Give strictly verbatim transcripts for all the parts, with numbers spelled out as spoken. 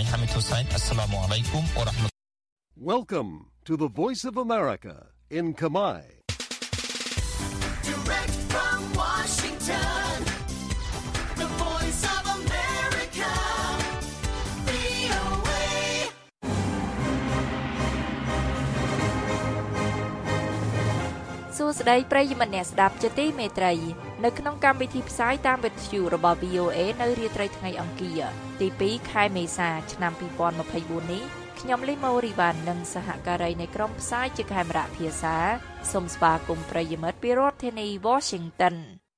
I Hamid Hussain Assalamu alaikum wa rahmatullahi. Welcome to the Voice of America in Khmer. Direct from Washington, the Voice of America, វី អូ เอសួស្តីប្រិយមិត្តអ្នកស្ដាប់ជាទីមេត្រីនៅក្នុងកម្មវិធីផ្សាយតាមវិទ្យុរបស់ វី អូ เอ នៅរាត្រីថ្ងៃអង្គារទីពីរខែមេសាឆ្នាំពីរពាន់ម្ភៃបួននេះខ្ញុំលីម៉ូរីវ៉ាន់និងសហការីនៃក្រុមផ្សាយជាកាមេរ៉ាភាសាសូមស្វាគមន៍ប្រិយមិត្តពីរដ្ឋធានី Washington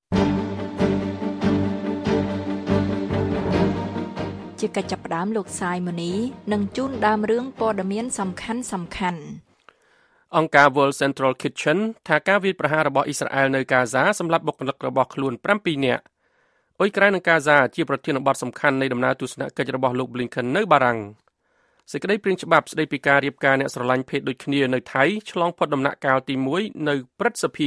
ជាកិច្ចចាប់ផ្ដើមលោកសាយម៉ូនីនឹងជូនដើមរឿងព័ត៌មានសំខាន់សំខាន់អង្គការ World Central Kitchen ថាការវាយប្រហាររបស់អ៊ីស្រាអែលនៅកាហ្សាសម្រាប់បុគ្គលិករបស់ខ្លួនប្រាំពីរនាក់អ៊ុយក្រែននិងកាហ្សាជាប្រធានបទសំខាន់នៃដំណើរទស្សនកិច្ចរបស់លោក Blinken នៅបារាំងសេចក្តីព្រាងច្បាប់ស្តីពីការរៀបការអ្នកស្រឡាញ់ភេទដូចគ្នានៅថៃឆ្លងផុតដំណាក់កាលទីមួយនៅព្រឹទ្ធសភា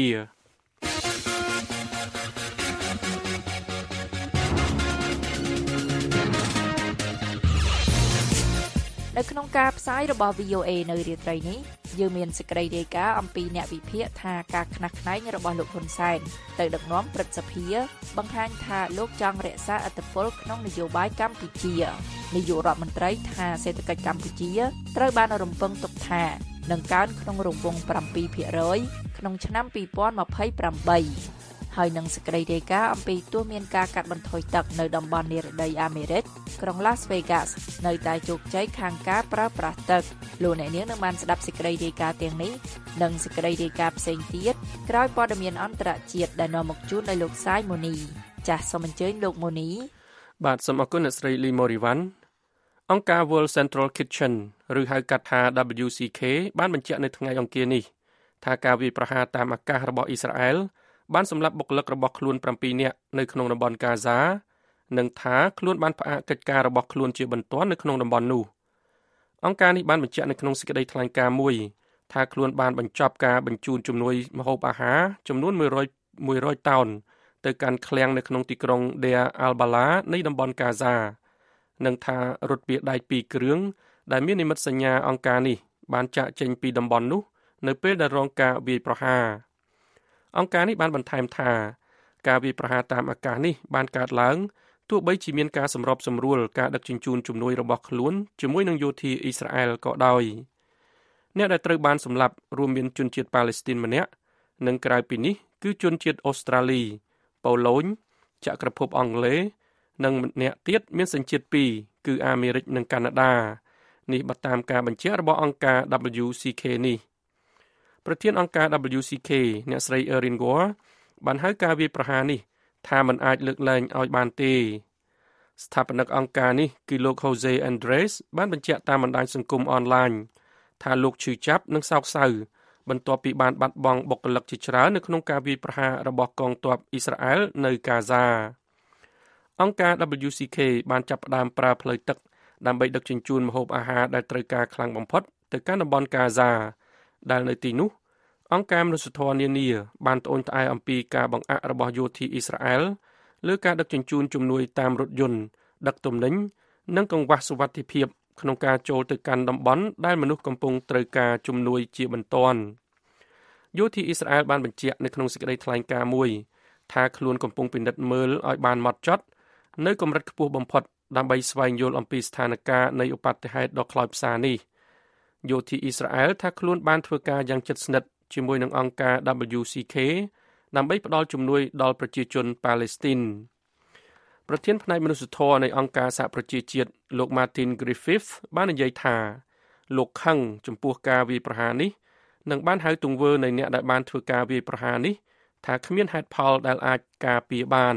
នៅក្នុងការផ្សាយរបស់ វី អូ เอ នៅរាត្រីនេះយើងមានសេចក្តីរាយការណ៍អំពីអ្នកវិភាគថាការខ្នះខ្នែងរបស់លោកហ៊ុនសែនទៅដឹកនាំព្រឹទ្ធសភាបង្ហាញថាលោកចង់រក្សាឥទ្ធិពលក្នុងនយោបាយកម្ពុជានាយករដ្ឋមន្ត្រីថាសេដ្ឋកិច្ចកម្ពុជាត្រូវបានរំពឹងទុកថានឹងកើនក្នុងរង្វង់7%ក្នុងឆ្នាំពីរពាន់ម្ភៃប្រាំបីហើយនឹងសេចក្តីរាយការណ៍អំពីទោះមានការកាត់បន្ថយទឹកនៅតំបន់និរដីអាមេរិកក្រុង Las Vegas នៅតែជោគជ័យខាងការប្រើប្រាស់ទឹកលោកអ្នកនាងនឹងបានស្ដាប់សេចក្តីរាយការណ៍ទាំងនេះនិងសេចក្តីរាយការណ៍ផ្សេងទៀតក្រោយព័ត៌មានអន្តរជាតិដែលនាំមកជូនដោយលោកសាយម៉ូនីចាសសូមអញ្ជើញលោកម៉ូនីបាទសូមអរគុណអ្នកស្រីលីម៉ូរីវ៉ាន់អង្គការ World Central Kitchen ឬហៅកាត់ថា ដបលយូ ซี เค បានបញ្ជាក់នៅថ្ងៃអង្គារនេះថាការវាយប្រហារតាមអាកាសរបស់អ៊ីស្រាអែលបានសម្លាប់បុគ្គលិករបស់ខ្លួនប្រាំពីរនាក់នៅក្នុងតំបន់កាហ្សានិងថាខ្លួនបានផ្អាកកិច្ចការរបស់ខ្លួនជាបន្ទាន់នៅក្នុងតំបន់នោះអង្គការនេះបានបញ្ជាក់នៅក្នុងសេចក្តីថ្លែងការណ៍មួយថាខ្លួនបានបញ្ចប់ការបញ្ជូនជំនួយម្ហូបអាហារចំនួន100 100តោនទៅកាន់ឃ្លាំងនៅក្នុងទីក្រុង Deir al-Balah នៃតំបន់កាហ្សានិងថារថពាក្យដែកពីរគ្រឿងដែលមាននិមិត្តសញ្ញាអង្គការនេះបានចាកចេញពីតំបន់នោះនៅពេលដែលរងការវាយប្រហារអង្គការនេះបានបន្ថែមថាការវាយប្រហារតាមអាកាសនេះបានកើតឡើងទោះបីជាមានការសម្របសម្រួលការដឹកជញ្ជូនជំនួយរបស់ខ្លួនជាមួយនឹងយោធាអ៊ីស្រាអែលក៏ដោយអ្នកដែលត្រូវបានសម្លាប់រួមមានជនជាតិប៉ាឡេស្ទីនម្នាក់និងក្រៅពីនេះគឺជនជាតិអូស្ត្រាលីប៉ូឡូញចក្រភពអង់គ្លេសនិងម្នាក់ទៀតមានសញ្ជាតិពីរគឺអាមេរិកនិងកាណាដានេះបើតាមការបញ្ជាក់របស់អង្គការ ដបលយូ ซี เค នេះប្រធានអង្គការ ដបលយូ ซี เค អ្នកស្រី Erin Gore បានហៅការវាយប្រហារនេះថាมันអាចលើកលែងឲ្យបានទេស្ថាបនិកអង្គការនេះគឺលោក Jose Andres បានបញ្ជាក់តាមបណ្ដាញសង្គមអនឡាញថាលោកឈឺចាប់និងសោកសៅបន្ទាប់ពីបានបាត់បង់បុគ្គលិកជាច្រើននៅក្នុងការវាយប្រហាររបស់កងទ័ពអ៊ីស្រាអែលនៅកាហ្សាអង្គការ ដបលយូ ซี เค បានចាប់ផ្ដើមប្រើផ្លូវទឹកដើម្បីដឹកជញ្ជូនម្ហូបអាហារដែលត្រូវការខ្លាំងបំផុតទៅកាន់តំបន់កាហ្សាដែលនៅទីនោះអង្គការមនុស្សធម៌នានាបានត្អូញត្អែអំពីការបង្អាក់របស់យោធាអ៊ីស្រាអែលលើការដឹកជញ្ជូនជំនួយតាមរថយន្តដឹកទំនិញនិងកង្វះសុវត្ថិភាពក្នុងការចូលទៅកាន់តំបន់ដែលមនុស្សកំពុងត្រូវការជំនួយជាបន្ទាន់យោធាអ៊ីស្រាអែលបានបញ្ជាក់នៅក្នុងសេចក្តីថ្លែងការណ៍មួយថាខ្លួនកំពុងពិនិត្យមើលឲ្យបានហ្មត់ចត់នៅកម្រិតខ្ពស់បំផុតដើម្បីស្វែងយល់អំពីស្ថានភាពនៃឧបទ្ទហេតុដ៏ខ្លោចផ្សានេះយោធាអ៊ីស្រាអែលថាខ្លួនបានធ្វើការយ៉ាងជិតស្និទ្ធជាមួយនឹងអង្គការ ដបលយូ ซี เค ដើម្បីផ្ដល់ជំនួយដល់ប្រជាជនប៉ាឡេស្ទីនប្រធានផ្នែកមនុស្សធម៌នៃអង្គការសហប្រជាជាតិលោក Martin Griffiths បាននិយាយថាលោកខឹងចំពោះការវាយប្រហារនេះនិងបានហៅទង្វើនៃអ្នកដែលបានធ្វើការវាយប្រហារនេះថាគ្មានហេតុផលដែលអាចការពារបាន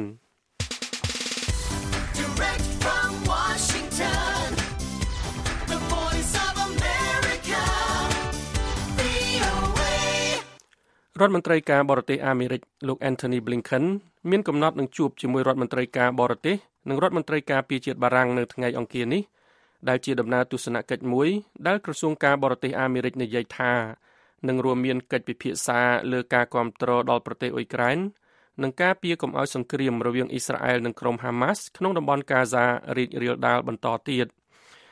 Direct from Washington, the Voice of America, វី អូ เอរដ្ឋមន្ត្រីការបរទេសអាមេរិកលោក Anthony Blinken មានកំណត់នឹងជួបជាមួយរដ្ឋមន្ត្រីការបរទេសនិងរដ្ឋមន្ត្រីការពារជាតិបារាំងនៅថ្ងៃអង្គារនេះដែលជាដំណើរទស្សនកិច្ចមួយដែលក្រសួងការបរទេសអាមេរិកនិយាយថានឹងរួមមានកិច្ចពិភាក្សាលើការគាំទ្រដល់ប្រទេសអ៊ុយក្រែននិងការពារកុំឲ្យសង្គ្រាមរវាងអ៊ីស្រាអែលនិងក្រុមហាម៉ាស់ក្នុងតំបន់កាហ្សារីករាលដាលបន្តទៀត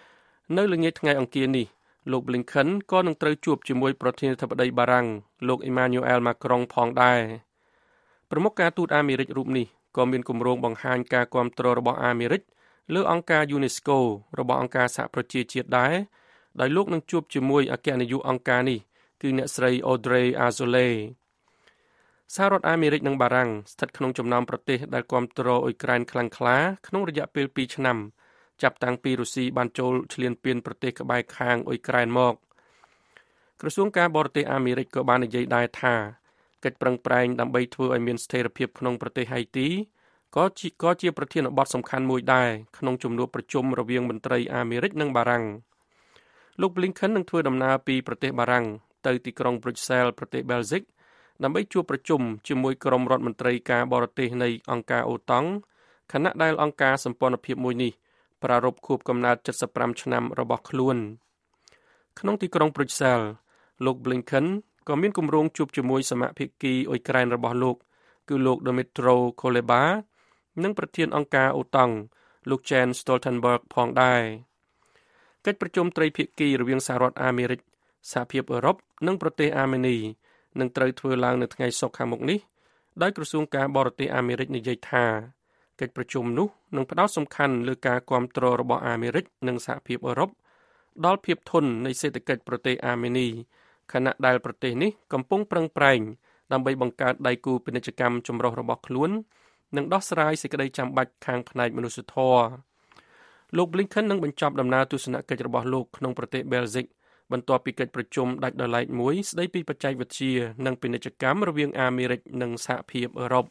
នៅល្ងាចថ្ងៃអង្គារនេះលោក Blinken ក៏នឹងត្រូវជួបជាមួយប្រធានាធិបតីបារាំងលោក Emmanuel Macron ផងដែរប្រមុខការទូតអាមេរិករូបនេះក៏មានគម្រោងបង្ហាញការគាំទ្ររបស់អាមេរិកលើអង្គការ UNESCO របស់អង្គការសហប្រជាជាតិដែរដោយលោកនឹងជួបជាមួយអគ្គនាយកអង្គការនេះគឺអ្នកស្រី Audrey Azoulay សហរដ្ឋអាមេរិកនិងបារាំងស្ថិតក្នុងចំណោមប្រទេសដែលគាំទ្រអ៊ុយក្រែនខ្លាំងក្លាក្នុងរយៈពេលពីរឆ្នាំចាប់តាំងពីរុស្ស៊ីបានចូលឈ្លានពានប្រទេសក្បែរខាងអ៊ុយក្រែនមកក្រសួងការបរទេសអាមេរិកក៏បាននិយាយដែរថាកិច្ចប្រឹងប្រែងដើម្បីធ្វើឲ្យមានស្ថិរភាពក្នុងប្រទេសហៃទីក៏ជាក៏ជាប្រធានបទសំខាន់មួយដែរក្នុងជំនួបប្រជុំរវាងមន្ត្រីអាមេរិកនិងបារាំងលោក Blinken នឹងធ្វើដំណើរពីប្រទេសបារាំងទៅទីក្រុង Brussels ប្រទេស Belgium ដើម្បីជួបប្រជុំជាមួយក្រុមរដ្ឋមន្ត្រីការបរទេសនៃអង្គការអូតង់ខណៈដែលអង្គការសម្ព័ន្ធភាពមួយនេះប្រារព្ធខួបកំណើតเจ็ดสิบห้าឆ្នាំរបស់ខ្លួនក្នុងទីក្រុង Brussels លោក Blinken ក៏មានគម្រោងជួបជាមួយសមាភិកីអ៊ុយក្រែនរបស់លោកគឺលោក Dmytro Kuleba និងប្រធានអង្គការអូតង់លោក Jens Stoltenberg ផងដែរកិច្ចប្រជុំត្រីភាគីរវាងសហរដ្ឋអាមេរិកសហភាពអឺរ៉ុបនិងប្រទេសអាមេនីនឹងត្រូវធ្វើឡើងនៅថ្ងៃសុក្រខាងមុខនេះដោយក្រសួងការបរទេសអាមេរិកនិយាយថាកិច្ចប្រជុំនោះនឹងផ្ដោតសំខាន់លើការគាំទ្ររបស់អាមេរិកនិងសហភាពអឺរ៉ុបដល់ភាពធន់នៃសេដ្ឋកិច្ចប្រទេសអាមេនីខណៈដែលប្រទេសនេះកំពុងប្រឹងប្រែងដើម្បីបង្កើតដៃគូពាណិជ្ជកម្មចម្រុះរបស់ខ្លួននិងដោះស្រាយសេចក្តីចាំបាច់ខាងផ្នែកមនុស្សធម៌លោក Blinken នឹងបញ្ចប់ដំណើរទស្សនកិច្ចរបស់លោកក្នុងប្រទេស Belgium បន្ទាប់ពីកិច្ចប្រជុំដាច់ដោយឡែកមួយស្តីពីបច្ចេកវិទ្យានិងពាណិជ្ជកម្មរវាងអាមេរិកនិងសហភាពអឺរ៉ុប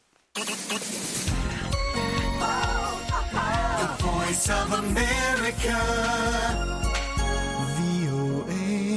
The Voice of America វី អូ เอ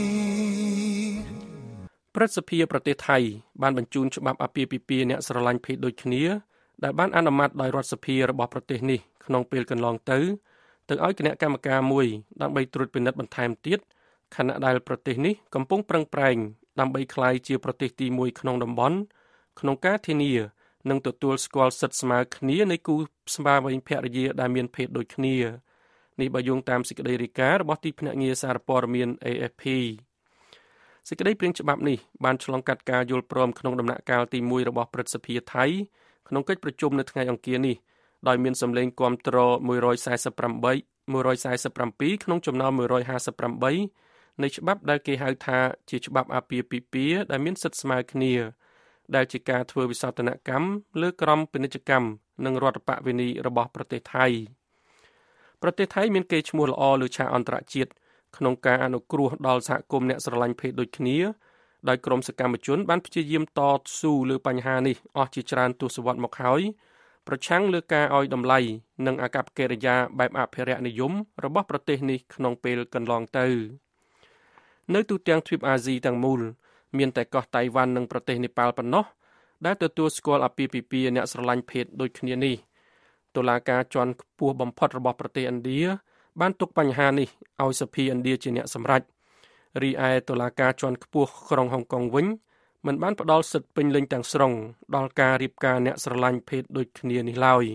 ព្រឹទ្ធសភាប្រទេសថៃបានបញ្ជូនច្បាប់អាពាហ៍ពិពាហ៍អ្នកស្រឡាញ់ភេទដូចគ្នាដែលបានអនុម័តដោយរដ្ឋសភារបស់ប្រទេសនេះក្នុងពេលកន្លងទៅទៅឲ្យគណៈកម្មការមួយដើម្បីត្រួតពិនិត្យបន្ថែមទៀតខណៈដែលប្រទេសនេះកំពុងប្រឹងប្រែងដើម្បីក្លាយជាប្រទេសទីមួយក្នុងតំបន់ក្នុងការធានានិងទទួលស្គាល់សិទ្ធិស្មើគ្នានៃគូស្វាមីភរិយាដែលមានភេទដូចគ្នានេះបើយោងតាមសេចក្តីរាយការណ៍របស់ទីភ្នាក់ងារសារព័ត៌មាន A F P សេចក្តីព្រាងច្បាប់នេះបានឆ្លងកាត់ការយល់ព្រមក្នុងដំណាក់កាលទីមួយរបស់ព្រឹទ្ធសភាថៃក្នុងកិច្ចប្រជុំនៅថ្ងៃអង្គារនេះដោយមានសម្លេងគាំទ្រមួយរយសែសិបប្រាំបី មួយរយសែសិបប្រាំពីរក្នុងចំណោមមួយរយហាសិបប្រាំបីនៃច្បាប់ដែលគេហៅថាជាច្បាប់អាពាហ៍ពិពាហ៍ដែលមានសិទ្ធិស្មើគ្នាដែលជាការធ្វើវិសោធនកម្មលើក្រមពាណិជ្ជកម្មនិងរដ្ឋបវេនីរបស់ប្រទេសថៃប្រទេសថៃមានកេរ្តិ៍ឈ្មោះល្អលើឆាកអន្តរជាតិក្នុងការអនុគ្រោះដល់សហគមន៍អ្នកស្រឡាញ់ភេទដូចគ្នាដោយក្រមសកម្មជនបានព្យាយាមតស៊ូលើបញ្ហានេះអស់ជាច្រើនទសវត្សរ៍មកហើយប្រឆាំងលើការឲ្យតម្លៃនិងអាកប្បកិរិយាបែបអភិរក្សនិយមរបស់ប្រទេសនេះក្នុងពេលកន្លងទៅនៅទូទាំងទ្វីបអាស៊ីទាំងមូលមានតែកោះតៃវ៉ាន់និងប្រទេសនេប៉ាល់ប៉ុណ្ណោះដែលទទួលស្គាល់អាពាហ៍ពិពាហ៍អ្នកស្រឡាញ់ភេទដូចគ្នានេះតុលាការជាន់ខ្ពស់បំផុតរបស់ប្រទេសឥណ្ឌាបានទុកបញ្ហានេះឲ្យសភាឥណ្ឌាជាអ្នកសម្រេចរីឯតុលាការជាន់ខ្ពស់ក្រុងហុងកុងវិញមិនបានផ្ដល់សិទ្ធិពេញលេញទាំងស្រុងដល់ការរៀបការអ្នកស្រឡាញ់ភេទដូចគ្នានេះឡើយ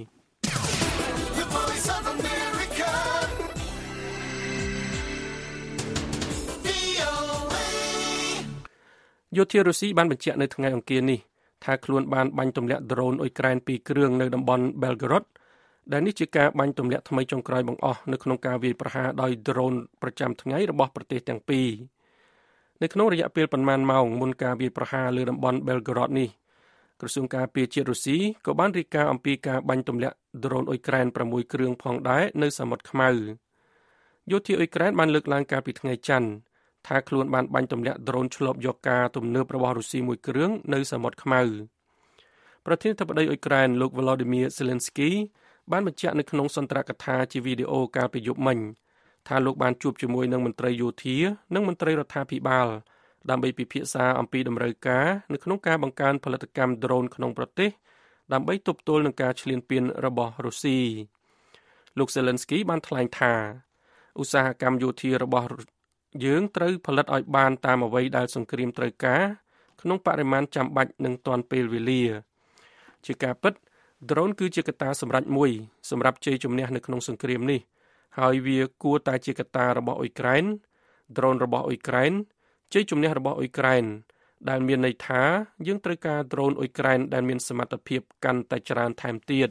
យោធារុស្ស៊ីបានបញ្ជាក់នៅថ្ងៃអង្គារនេះថាខ្លួនបានបាញ់ទម្លាក់ដ្រូនអ៊ុយក្រែនពីរគ្រឿងនៅតំបន់ Belgorod ដែលនេះជាការបាញ់ទម្លាក់ថ្មីចុងក្រោយបង្អស់នៅក្នុងការវាយប្រហារដោយដ្រូនប្រចាំថ្ងៃរបស់ប្រទេសទាំងពីរនៅក្នុងរយៈពេលប៉ុន្មានម៉ោងមុនការវាយប្រហារលើតំបន់ Belgorod នេះក្រសួងការពារជាតិរុស្ស៊ីក៏បានរាយការណ៍អំពីការបាញ់ទម្លាក់ដ្រូនអ៊ុយក្រែនប្រាំមួយគ្រឿងផងដែរនៅសមុទ្រខ្មៅយោធាអ៊ុយក្រែនបានលើកឡើងកាលពីថ្ងៃច័ន្ទថាខ្លួនបានបាញ់ទម្លាក់ដ្រូនឆ្លប់យកការទំនើបរបស់រុស្ស៊ីមួយគ្រឿងនៅសមុទ្រខ្មៅប្រធានាធិបតីអ៊ុយក្រែនលោក Volodymyr Zelensky បានបញ្ជាក់នៅក្នុងសន្ទរកថាជាវីដេអូកាលពីយប់មិញថាលោកបានជួបជាមួយនឹងមន្ត្រីយោធានិងមន្ត្រីរដ្ឋាភិបាលដើម្បីពិភាក្សាអំពីតម្រូវការនៅក្នុងការបង្កើនផលិតកម្មដ្រូនក្នុងប្រទេសដើម្បីទប់ទល់នឹងការឈ្លានពានរបស់រុស្ស៊ីលោក Zelensky បានថ្លែងថាឧស្សាហកម្មយោធារបស់យើងត្រូវផលិតឲ្យបានតាមអ្វីដែលសង្គ្រាមត្រូវការក្នុងបរិមាណចាំបាច់និងទាន់ពេលវេលាជាការពិតដ្រូនគឺជាកត្តាសម្រេចមួយសម្រាប់ជ័យជំនះនៅក្នុងសង្គ្រាមនេះហើយវាគួរតែជាកត្តារបស់អ៊ុយក្រែន drone របស់អ៊ុយក្រែនជ័យជំនះរបស់អ៊ុយក្រែនដែលមានន័យថាយើងត្រូវការ drone អ៊ុយក្រែនដែលមានសមត្ថភាពកាន់តែច្រើនថែមទៀត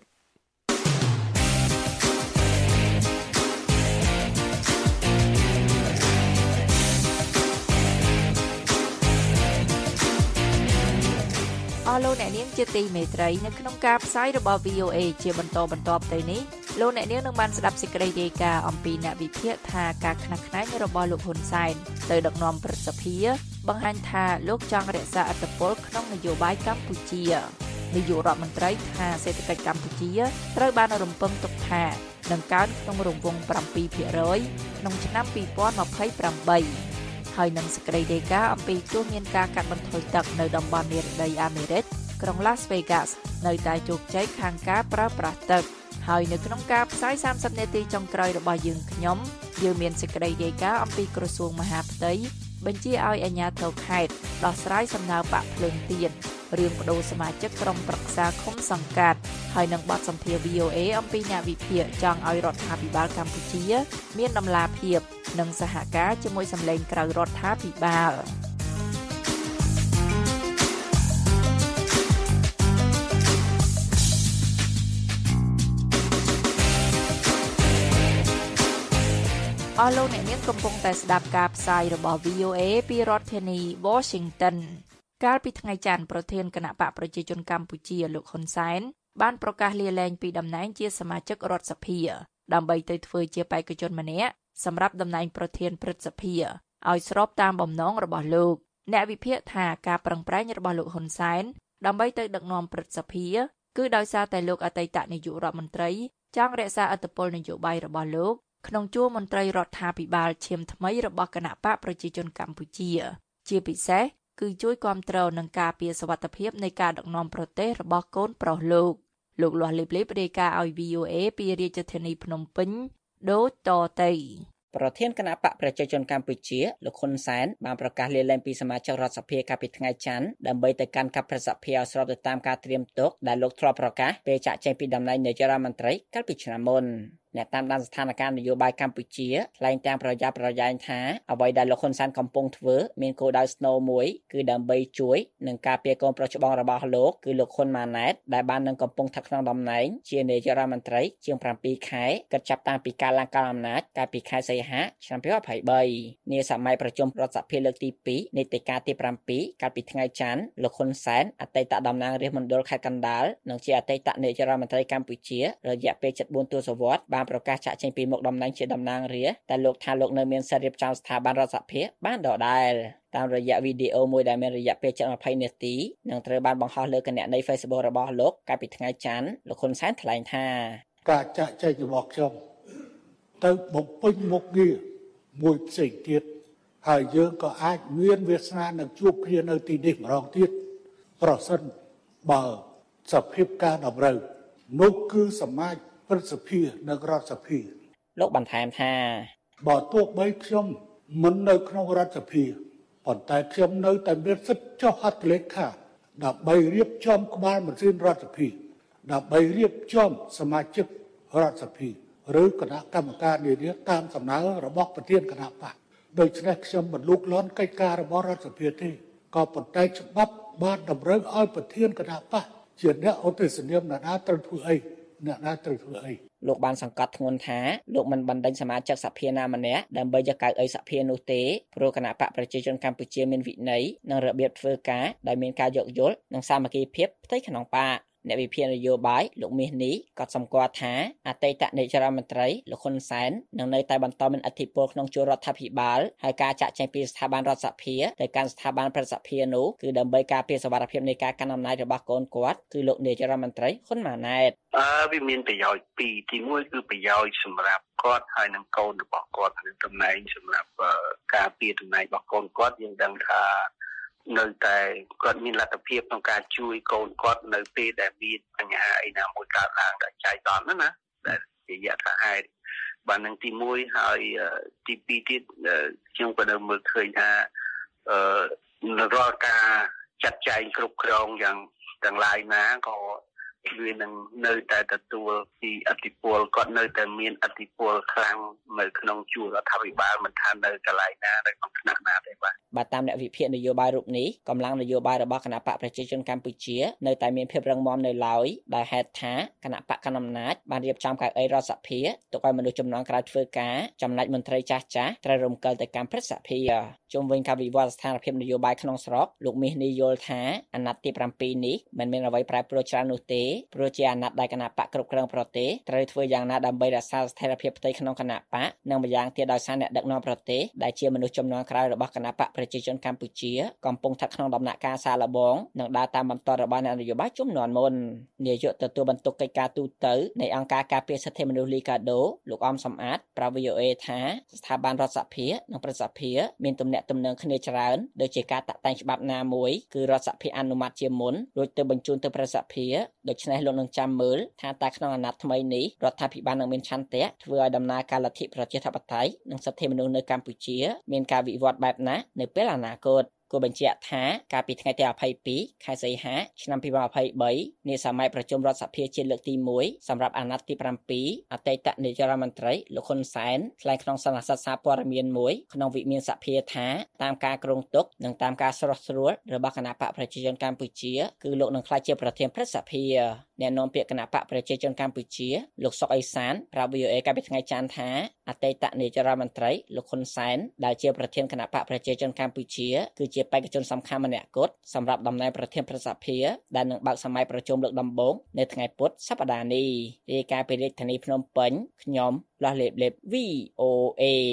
អស់លោកអ្នកនាងជាទីមេត្រីនៅក្នុងការផ្សាយរបស់ វី អូ អេ ជាបន្តបន្ទាប់ទៅនេះលោកអ្នកនាងនឹងបានស្ដាប់សេចក្តីរាយការណ៍អំពីអ្នកវិភាគថាការខ្នះខ្នែងរបស់លោកហ៊ុនសែនទៅដឹកនាំព្រឹទ្ធសភាបង្ហាញថាលោកចង់រក្សាអធិបតេយ្យក្នុងនយោបាយកម្ពុជានាយករដ្ឋមន្ត្រីថាសេដ្ឋកិច្ចកម្ពុជាត្រូវបានរំពឹងទុកថានឹងកើនក្នុងរង្វង់ 7% ក្នុងឆ្នាំពីរពាន់ម្ភៃប្រាំ ហើយនឹងសេចក្តីរាយការណ៍អំពីទោះមានការកាត់បន្ថយទឹកនៅតំបន់និរដីអាមេរិកក្រុង Las Vegas នៅតែជោគជ័យខាងការប្រើប្រាស់ទឹកហើយនៅក្នុងការផ្សាយសាមសិបនាទីចុងក្រោយរបស់យើងខ្ញុំយើងមានសេចក្តីរាយការណ៍អំពីក្រសួងមហាផ្ទៃបញ្ជាឲ្យអាជ្ញាធរខេត្តដោះស្រាយសំណើបាក់ភ្លើងទៀនរឿងបដូរសមាជិកក្រុមប្រឹក្សាឃុំសង្កាត់ហើយនឹងបទសម្ភាសន៍ វី អូ អេ អំពីអ្នកវិភាគចង់ឲ្យរដ្ឋាភិបាលកម្ពុជាមានដំណាភាពនិងសហការជាមួយសម្លេងក្រៅរដ្ឋាភិបាលអស់លោកអ្នកនាងកំពុងតែស្ដាប់ការផ្សាយរបស់ វី អូ អេ ពីរដ្ឋធានី Washington កាលពីថ្ងៃច័ន្ទប្រធានគណៈបកប្រជាជនកម្ពុជាលោកហ៊ុនសែនបានប្រកាសលាលែងពីតំណែងជាសមាជិករដ្ឋសភាដើម្បីទៅធ្វើជាបេក្ខជនម្នាក់សម្រាប់តំណែងប្រធានព្រឹទ្ធសភាឲ្យស្របតាមបំណងរបស់លោកអ្នកវិភាគថាការប្រឹងប្រែងរបស់លោកហ៊ុនសែនដើម្បីទៅដឹកនាំព្រឹទ្ធសភាគឺដោយសារតែលោកអតីតនាយករដ្ឋមន្ត្រីចង់រក្សាឥទ្ធិពលនយោបាយរបស់លោកក្នុងជួរមន្ត្រីរដ្ឋាភិបាលឈាមថ្មីរបស់គណៈបកប្រជាជនកម្ពុជាជាពិសេសគឺជួយគាំទ្រនឹងការពារសុវត្ថិភាពនៃការដឹកនាំប្រទេសរបស់កូនប្រុសលោកលោកលាស់លេបលេបរាយការណ៍ឲ្យ វី អូ អេ ពីរាជធានីភ្នំពេញដូចតទៅប្រធានគណៈបកប្រជាជនកម្ពុជាលោកហ៊ុនសែនបានប្រកាសលាលែងពីសមាជិករដ្ឋសភាកាលពីថ្ងៃច័ន្ទដើម្បីទៅកាន់កាប់ព្រឹទ្ធសភាឲ្យស្របទៅតាមការត្រៀមទុកដែលលោកធ្លាប់ប្រកាសពេលចាក់ចែងពីតំណែងនាយករដ្ឋមន្ត្រីកាលពីឆ្នាំមុនអ្នកតាមដានស្ថានភាពនយោបាយកម្ពុជាថ្លែងទាំងប្រយ័ត្នប្រយែងថាអ្វីដែលលោកហ៊ុនសែនកំពុងធ្វើមានគោលដៅស្នូលមួយគឺដើម្បីជួយនឹងការពារកូនប្រុសច្បងរបស់លោកគឺលោកហ៊ុនម៉ាណែតដែលបាននឹងកំពុងស្ថិតក្នុងតំណែងជានាយករដ្ឋមន្ត្រីជាងប្រាំពីរខែគិតចាប់តាំងពីការឡើងកាន់អំណាចកាលពីខែសីហាឆ្នាំពីរពាន់ยี่สิบสามនាសម័យប្រជុំរដ្ឋសភាលើកទីពីរនៃទីការទីប្រាំពីរកាលពីថ្ងៃច័ន្ទលោកហ៊ុនសែនអតីតតំណាងរាស្ត្រមណ្ឌលខេត្តកណ្ដាលនិងជាអតីតនាយករដ្ឋមន្ត្រីកម្ពុជារយៈពេលជិតបួនទសវត្សរ៍បានប្រកាសចាក់ចេញពីមុខតំណែងជាតំណាងរាស្ត្រតែលោកថាលោកនៅមានសិទ្ធិរៀបចំស្ថាប័នរដ្ឋសភាបានដដែលតាមរយៈវីដេអូមួយដែលមានរយៈពេលជិតยี่สิบនាទីនឹងត្រូវបានបង្ហោះលើគណនី Facebook របស់លោកកាលពីថ្ងៃច័ន្ទលោកហ៊ុនសែនថ្លែងថាការចាក់ចែងរបស់ខ្ញុំទៅបំពេញមុខងារមួយផ្សេងទៀតហើយយើងក៏អាចមានវាសនានឹងជួបគ្នានៅទីនេះម្ដងទៀតប្រសិនបើសភាពការតម្រូវនោះគឺសមាជិកព្រឹទ្ធសភានិងរដ្ឋសភាលោកបន្ថែមថាបើទោះបីខ្ញុំមិននៅក្នុងរដ្ឋសភាប៉ុន្តែខ្ញុំនៅតែមានសិទ្ធិចុះហត្ថលេខាដើម្បីរៀបចំក្បាលមន្ត្រីរដ្ឋសភាដើម្បីរៀបចំសមាជិករដ្ឋសភាឬគណៈកម្មការនានាតាមសំណើរបស់ប្រធានគណៈបកដូច្នេះខ្ញុំមិនលូកលាន់កិច្ចការរបស់រដ្ឋសភាទេក៏ប៉ុន្តែច្បាប់បានតម្រូវឲ្យប្រធានគណៈបកជាអ្នកឧទ្ទិសនាមអ្នកណាត្រូវធ្វើអីអ្នកណាត្រូវធ្វើអីលោកបានសង្កត់ធ្ងន់ថាលោកមិនបណ្ដេញសមាជិកសភាណាម្នាក់ដើម្បីយកកៅអីសភានោះទេព្រោះគណៈបកប្រជាជនកម្ពុជាមានវិន័យនិងរបៀបធ្វើការដែលមានការយោគយល់និងសាមគ្គីភាពផ្ទៃក្នុងបកអ្នកវិភាគនយោបាយលោកមាសនេះក៏សម្គាល់ថាអតីតនាយករដ្ឋមន្ត្រីលោកហ៊ុនសែននឹងនៅតែបន្តមានឥទ្ធិពលក្នុងជួររដ្ឋាភិបាលហើយការចាក់ចែងពីស្ថាប័នរដ្ឋសភាទៅកាន់ស្ថាប័នព្រឹទ្ធសភានោះគឺដើម្បីការពារសុវត្ថិភាពនៃការកាន់អំណាចរបស់កូនគាត់គឺលោកនាយករដ្ឋមន្ត្រីហ៊ុនម៉ាណែតអឺវាមានប្រយោជន៍ពីរទីមួយគឺប្រយោជន៍សម្រាប់គាត់ហើយនិងកូនរបស់គាត់នឹងតំណែងសម្រាប់ការពារតំណែងរបស់កូនគាត់យើងដឹងថានៅតែគាត់មានលទ្ធភាពក្នុងការជួយកូនគាត់នៅពេលដែលមានបញ្ហាអីណាមួយកើតឡើងដែលចៃដន្យណាដែលជាយថាហេតុបាននឹងទីមួយហើយទីពីរទៀតខ្ញុំក៏នៅមើលឃើញថាអឺរាល់ការចាត់ចែងគ្រប់គ្រងយ៉ាងទាំងឡាយណាក៏វានឹងនៅតែទទួលពីអធិពលគាត់នៅតែមានអធិពលខ្លាំងនៅក្នុងជួររដ្ឋាភិបាលមិនថានៅកន្លែងណានៅក្នុងថ្នាក់ណាទេបាទបាទតាមអ្នកវិភាគនយោបាយរូបនេះកម្លាំងនយោបាយរបស់គណៈបកប្រជាជនកម្ពុជានៅតែមានភាពរឹងមាំនៅឡើយដែលហេតុថាគណៈបកកណ្ដាលអំណាចបានរៀបចំកៅអីរដ្ឋសភាទុកឲ្យមនុស្សចំនួនក្រៅធ្វើការចំណែកមន្ត្រីចាស់ចាស់ត្រូវរំកិលទៅកម្មព្រឹទ្ធសភាជុំវិញការវិវត្តស្ថានភាពនយោបាយក្នុងស្រុកលោកមាសនេះយល់ថាអាណត្តិទី7នេះមិនមានអ្វីប្រែប្រួលច្រើននោះទេព្រោះជាអាណត្តិដែលគណៈបកគ្រប់គ្រងប្រទេសត្រូវធ្វើយ៉ាងណាដើម្បីរក្សាស្ថិរភាពផ្ទៃក្នុងគណៈបកនិងម្យ៉ាងទៀតដោយសារអ្នកដឹកនាំប្រទេសដែលជាមនុស្សចំនួនក្រៅរបស់គណៈបកប្រជាជនកម្ពុជាកំពុងស្ថិតក្នុងដំណាក់កាលសាកល្បងនិងដើរតាមបន្តរបស់អ្នកនយោបាយជំនាន់មុននាយកទទួលបន្ទុកកិច្ចការទូតនៃអង្គការការពារសិទ្ធិមនុស្សលីកាដូលោកអមសំអាតប្រាប់ វី អូ អេ ថាស្ថាប័នរដ្ឋសភានិងព្រឹទ្ធសភាមានទំនាក់ទំនងគ្នាច្រើនដូចជាការតាក់តែងច្បាប់ណាមួយគឺរដ្ឋសភាអនុម័តជាមុនរួចទៅបញ្ជូនទៅព្រឹទ្ធសភាដូច្នេះលោកនឹងចាំមើលថាតើក្នុងអាណត្តិថ្មីនេះរដ្ឋាភិបាលនឹងមានឆន្ទៈធ្វើឲ្យដំណើរការលទ្ធិប្រជាធិបតេយ្យនិងសិទ្ធិមនុស្សនៅកម្ពុជាមានការវិវត្តបែបណានៅពេលអនាគតគូបញ្ជាក់ថាកាលពីថ្ងៃទី22ខែសីហាឆ្នាំពីរពាន់ยี่สิบสามនាសម័យប្រជុំរដ្ឋសភាជាតិលើកទី1សម្រាប់អាណត្តិទី7អតីតនាយករដ្ឋមន្ត្រីលោកហ៊ុនសែនថ្លែងក្នុងសន្និសីទសារព័ត៌មានមួយក្នុងវិមានសភាថាតាមការគ្រោងទុកនិងតាមការស្រោះស្រួលរបស់គណៈបកប្រជាជនកម្ពុជាគឺលោកនឹងក្លាយជាប្រធានព្រឹទ្ធសភាអ្នកនាំពាក្យគណៈបកប្រជាជនកម្ពុជាលោកសុកអេសានប្រាប់ វី អូ អេ កាលពីថ្ងៃច័ន្ទថាអតីតនាយករដ្ឋមន្ត្រីលោកហ៊ុនសែនដែលជាប្រធានគណៈបកប្រជាជនកម្ពុជាគឺជាបេក្ខជនសំខាន់ម្នាក់គត់សម្រាប់តំណែងប្រធានព្រឹទ្ធសភាដែលនឹងបើកសម័យប្រជុំលើកដំបូងនៅថ្ងៃពុធសប្តាហ៍នេះរាយការណ៍ពីរាជធានីភ្នំពេញខ្ញុំលាស់លេបលេប វី អូ អេ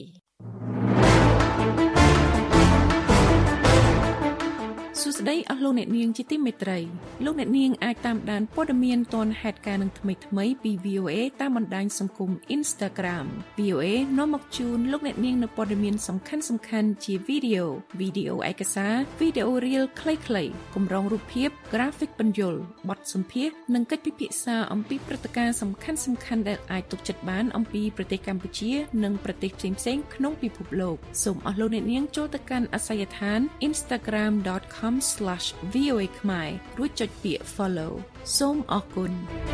សួស្តីអស់លោកអ្នកនាងជាទីមេត្រីលោកអ្នកនាងអាចតាមដានព័ត៌មានទាន់ហេតុការណ៍នឹងថ្មីថ្មីពី វី អូ អេ តាមបណ្ដាញសង្គម Instagram វី អូ អេ នាំមកជូនលោកអ្នកនាងនៅព័ត៌មានសំខាន់សំខាន់ជាវីដេអូវីដេអូឯកសារវីដេអូ Reel ខ្លីៗកម្រងរូបភាព Graphic បញ្យលបទសម្ភាសន៍និងកិច្ចពិភាក្សាអំពីព្រឹត្តិការណ៍សំខាន់សំខាន់ដែលអាចទុកចិត្តបានអំពីប្រទេសកម្ពុជានិងប្រទេសផ្សេងៗក្នុងពិភពលោកសូមអស់លោកអ្នកនាងចូលទៅកាន់អាសយដ្ឋាន instagram dot com slash v o a ខ្មែររួចចុចពាក្យ follow សូមអរគុណ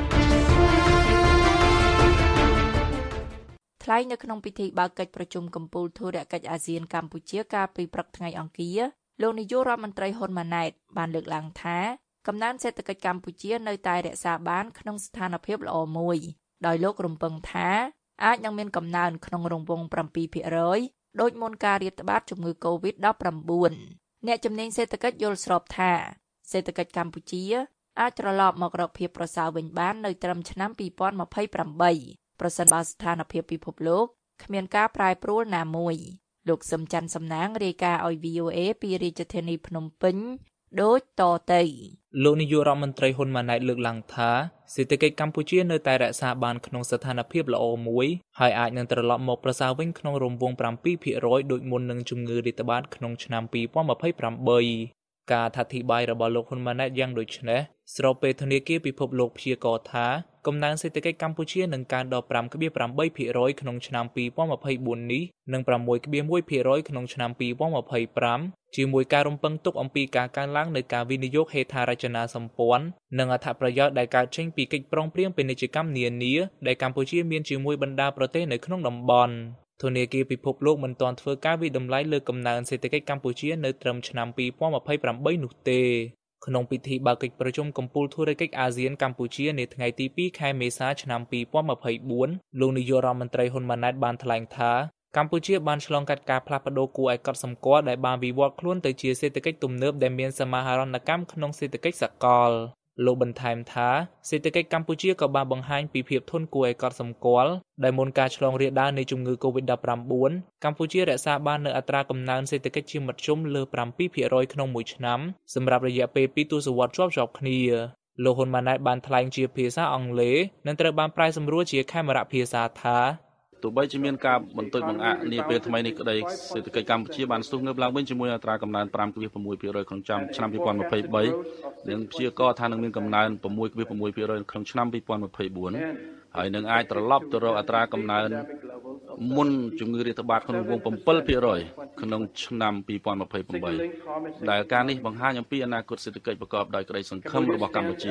ថ្លែងនៅក្នុងពិធីបើកកិច្ចប្រជុំកំពូលធុរកិច្ចអាស៊ានកម្ពុជាកាលពីព្រឹកថ្ងៃអង្គារលោកនាយករដ្ឋមន្ត្រីហ៊ុនម៉ាណែតបានលើកឡើងថាកំណើនសេដ្ឋកិច្ចកម្ពុជានៅតែរក្សាបានក្នុងស្ថានភាពល្អមួយដោយលោករំពឹងថាអាចនឹងមានកំណើនក្នុងរង្វង់seven percentដោយមុនការរាតត្បាតជំងឺ កូវីដ nineteenអ្នកជំនាញសេដ្ឋកិច្ចយល់ស្របថាសេដ្ឋកិច្ចកម្ពុជាអាចត្រឡប់មករកភាពប្រសើរវិញបាននៅត្រឹមឆ្នាំtwenty twenty-eightប្រសិនបើស្ថានភាពពិភពលោកគ្មានការប្រែប្រួលណាមួយលោកសឹមច័ន្ទសំណាងរាយការណ៍ឲ្យ វី អូ អេ ពីរាជធានីភ្នំពេញដូចតទៅលោកនាយករដ្ឋមន្ត្រីហ៊ុនម៉ាណែតលើកឡើងថាសេដ្ឋកិច្ចកម្ពុជានៅតែរក្សាបានក្នុងស្ថានភាពល្អមួយហើយអាចនឹងត្រឡប់មកប្រសើរវិញក្នុងរង្វង់seven percentដូចមុននឹងជំងឺរាតត្បាតក្នុងឆ្នាំtwenty twenty-eightការអធិប្បាយរបស់លោកហ៊ុនម៉ាណែតយ៉ាងដូចនេះស្របពេលធនាគារពិភពលោកព្យាករណ៍ថាកំណើនសេដ្ឋកិច្ចកម្ពុជានឹងកើនដល់five point eight percentក្នុងឆ្នាំtwenty twenty-fourនេះនិងsix point one percentក្នុងឆ្នាំtwenty twenty-fiveជាមួយការរំពឹងទុកអំពីការកើនឡើងនៃការវិនិយោគហេដ្ឋារចនាសម្ព័ន្ធនិងអត្ថប្រយោជន៍ដែលកើតចេញពីកិច្ចព្រមព្រៀងពាណិជ្ជកម្មនានាដែលកម្ពុជាមានជាមួយបណ្ដាប្រទេសនៅក្នុងតំបន់ធនាគារពិភពលោកមិនទាន់ធ្វើការវិតម្លៃលើកំណើនសេដ្ឋកិច្ចកម្ពុជានៅត្រឹមឆ្នាំtwenty twenty-eightនោះទេក្នុងពិធីបើកកិច្ចប្រជុំកំពូលធុរកិច្ចអាស៊ានកម្ពុជានៅថ្ងៃទីtwoខែមេសាឆ្នាំtwenty twenty-fourលោកនាយករដ្ឋមន្ត្រីហ៊ុនម៉ាណែតបានថ្លែងថាកម្ពុជាបានឆ្លងកាត់ការផ្លាស់ប្ដូរគួរឲ្យកត់សម្គាល់ដែលបានវិវត្តខ្លួនទៅជាសេដ្ឋកិច្ចទំនើបដែលមានសមាហរណកម្មក្នុងសេដ្ឋកិច្ចសកលលោកបន្ថែមថាសេដ្ឋកិច្ចកម្ពុជាក៏បានបង្ហាញពីភាពធន់គួរឲ្យកត់សម្គាល់ដែលមុនការឆ្លងរាលដាលនៃជំងឺ កូវីដ nineteen កម្ពុជារក្សាបាននូវអត្រាកំណើនសេដ្ឋកិច្ចជាមធ្យមលើseven percentក្នុងមួយឆ្នាំសម្រាប់រយៈពេលtwoទសវត្សរ៍ជាប់ៗគ្នាលោកហ៊ុនម៉ាណែតបានថ្លែងជាភាសាអង់គ្លេសនិងត្រូវបានប្រែសម្រួលជាខេមរៈភាសាថាទោះបីជាមានការបន្ទុយបង្អាក់នាពេលថ្មីនេះក្តីសេដ្ឋកិច្ចកម្ពុជាបានស្ទុះងើបឡើងវិញជាមួយអត្រាកំណើនfive point six percent ក្នុងឆ្នាំtwenty twenty-threeនិងព្យាករណ៍ថានឹងមានកំណើនsix point six percent ក្នុងឆ្នាំtwenty twenty-fourហើយនឹងអាចត្រឡប់ទៅរកអត្រាកំណើនមុនជំងឺរាតត្បាតក្នុងវងseven percent ក្នុងឆ្នាំtwenty twenty-eightដែលការនេះបង្ហាញអំពីអនាគតសេដ្ឋកិច្ចប្រកបដោយក្តីសង្ឃឹមរបស់កម្ពុជា